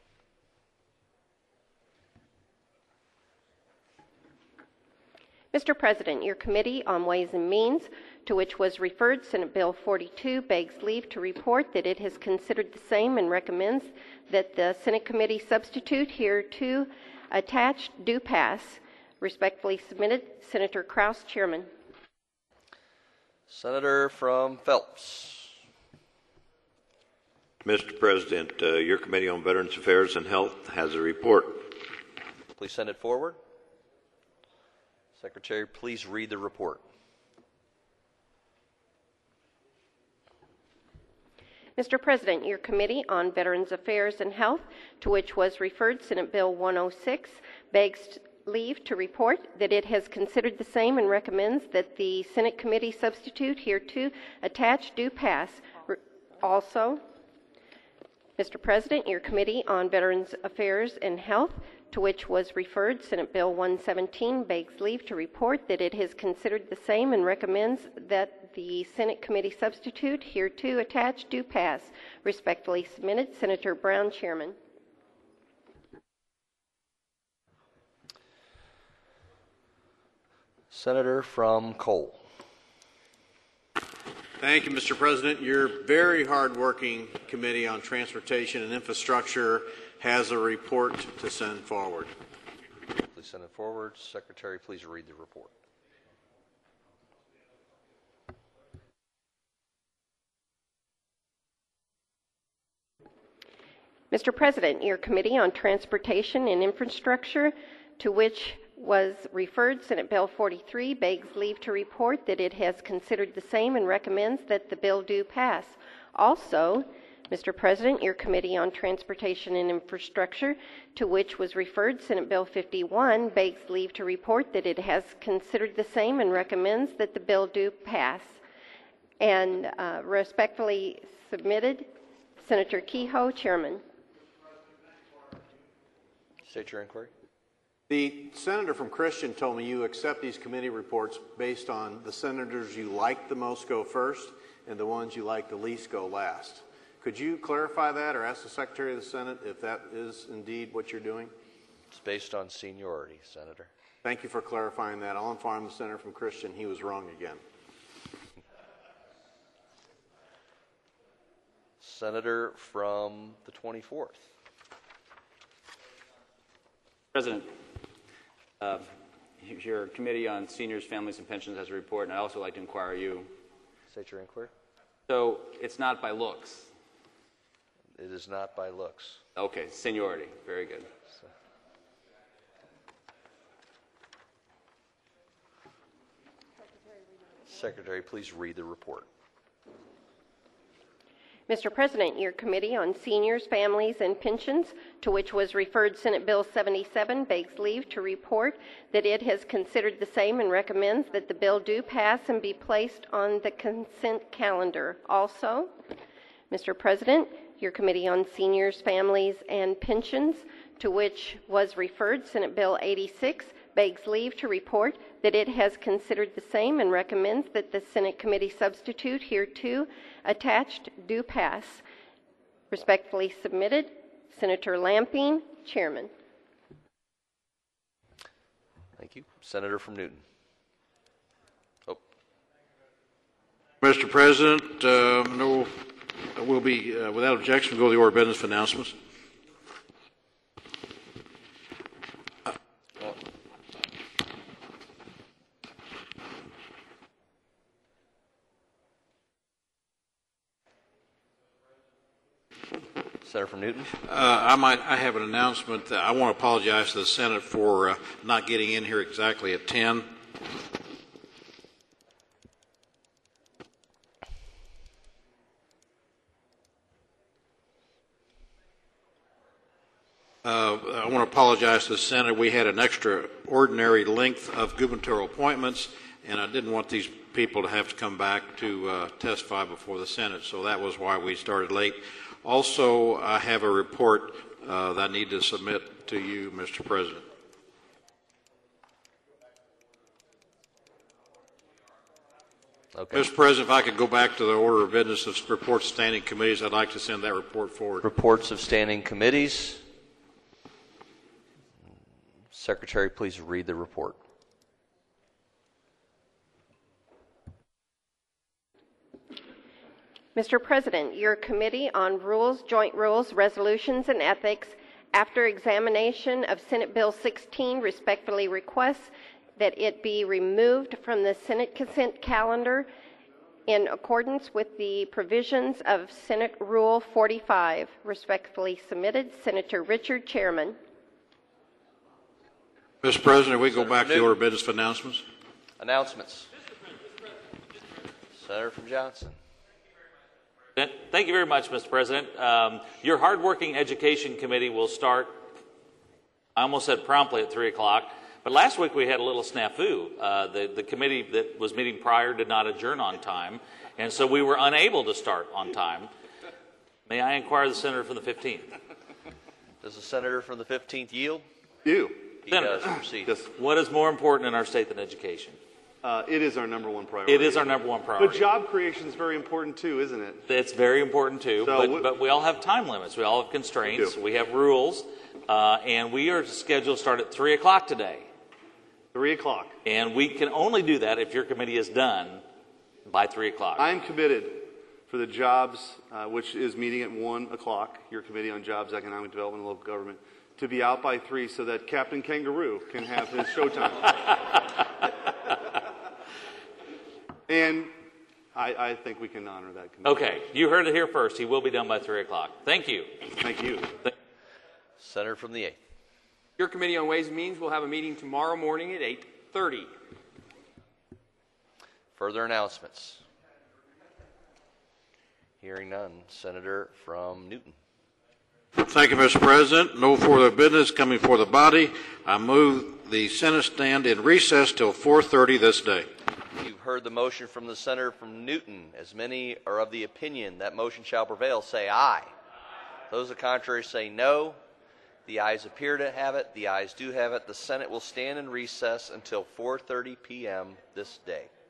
Mister President, your Committee on Ways and Means, to which was referred Senate Bill forty-two, begs leave to report that it has considered the same and recommends that the Senate Committee substitute hereto attached do pass. Respectfully submitted, Senator Kraus, Chairman. Senator from Phelps. Mister President, uh, your Committee on Veterans Affairs and Health has a report. Please send it forward. Secretary, please read the report. Mister President, your Committee on Veterans Affairs and Health, to which was referred Senate Bill one oh six, begs leave to report that it has considered the same and recommends that the Senate Committee substitute hereto attached do pass. Also, Mister President, your Committee on Veterans Affairs and Health, to which was referred Senate Bill one seventeen, begs leave to report that it has considered the same and recommends that the Senate Committee substitute hereto attached do pass. Respectfully submitted, Senator Brown, Chairman. Senator from Cole. Thank you, Mister President. Your very hardworking Committee on Transportation and Infrastructure has a report to send forward. Please send it forward. Secretary, please read the report. Mister President, your Committee on Transportation and Infrastructure, to which was referred Senate Bill forty-three, begs leave to report that it has considered the same and recommends that the bill do pass. Also, Mister President, your Committee on Transportation and Infrastructure, to which was referred Senate Bill fifty-one, begs leave to report that it has considered the same and recommends that the bill do pass. And uh, respectfully submitted, Senator Kehoe, Chairman. State your inquiry. The senator from Christian told me you accept these committee reports based on the senators you like the most go first and the ones you like the least go last. Could you clarify that or ask the Secretary of the Senate if that is indeed what you're doing? It's based on seniority, Senator. Thank you for clarifying that. I'll inform the senator from Christian he was wrong again. Senator from the twenty-fourth. President, uh, your Committee on Seniors, Families, and Pensions has a report, and I'd also like to inquire you. State your inquiry. So it's not by looks? It is not by looks. Okay, seniority. Very good. So. Secretary, please read the report. Mister President, your Committee on Seniors, Families, and Pensions, to which was referred Senate Bill seventy-seven, begs leave to report that it has considered the same and recommends that the bill do pass and be placed on the consent calendar. Also, Mister President, your Committee on Seniors, Families, and Pensions, to which was referred Senate Bill eighty-six, begs leave to report that it has considered the same and recommends that the Senate Committee substitute hereto attached do pass. Respectfully submitted, Senator Lamping, Chairman. Thank you. Senator from Newton. Oh. Mister President, uh, no, we'll be, uh, without objection, go to the order of business for announcements. Senator from Newton. Uh, I might. I have an announcement. I want to apologize to the Senate for uh, not getting in here exactly at ten. I want to apologize to the Senate. We had an extraordinary length of gubernatorial appointments, and I didn't want these people to have to come back to uh, testify before the Senate, so that was why we started late. Also, I have a report uh, that I need to submit to you, Mister President. Okay. Mister President, if I could go back to the order of business of reports of standing committees, I'd like to send that report forward. Reports of standing committees. Secretary, please read the report. Mister President, your Committee on Rules, Joint Rules, Resolutions, and Ethics, after examination of Senate Bill sixteen, respectfully requests that it be removed from the Senate consent calendar in accordance with the provisions of Senate Rule forty-five. Respectfully submitted, Senator Richard Chairman. Mister President, we go back to the order of business for announcements. Announcements. Senator from Johnson. Thank you very much, Mister President. Um, your hardworking Education Committee will start, I almost said promptly at three o'clock, but last week we had a little snafu. Uh, the, the committee that was meeting prior did not adjourn on time, and so we were unable to start on time. May I inquire the Senator from the fifteenth? Does the Senator from the fifteenth yield? You. He Senator, does. Proceed. Yes. What is more important in our state than education? Uh, it is our number one priority. It is our number one priority. But job creation is very important too, isn't it? It's very important too, So but, we- but we all have time limits. We all have constraints. We We, do. have rules, uh, and we are scheduled to start at three o'clock today. Three o'clock. And we can only do that if your committee is done by three o'clock. I am committed for the jobs, uh, which is meeting at one o'clock, your Committee on Jobs, Economic Development, and Local Government, to be out by three so that Captain Kangaroo can have his showtime. And I, I think we can honor that commitment. Okay, you heard it here first. He will be done by three o'clock. Thank you. Thank you. Senator from the eighth. Your Committee on Ways and Means will have a meeting tomorrow morning at eight thirty. Further announcements. Hearing none. Senator from Newton. Thank you, Mister President. No further business coming before the body. I move the Senate stand in recess till four thirty this day. You've heard the motion from the Senator from Newton. As many are of the opinion that motion shall prevail, say aye. Those of the contrary say no. The ayes appear to have it. The ayes do have it. The Senate will stand in recess until four thirty p m this day.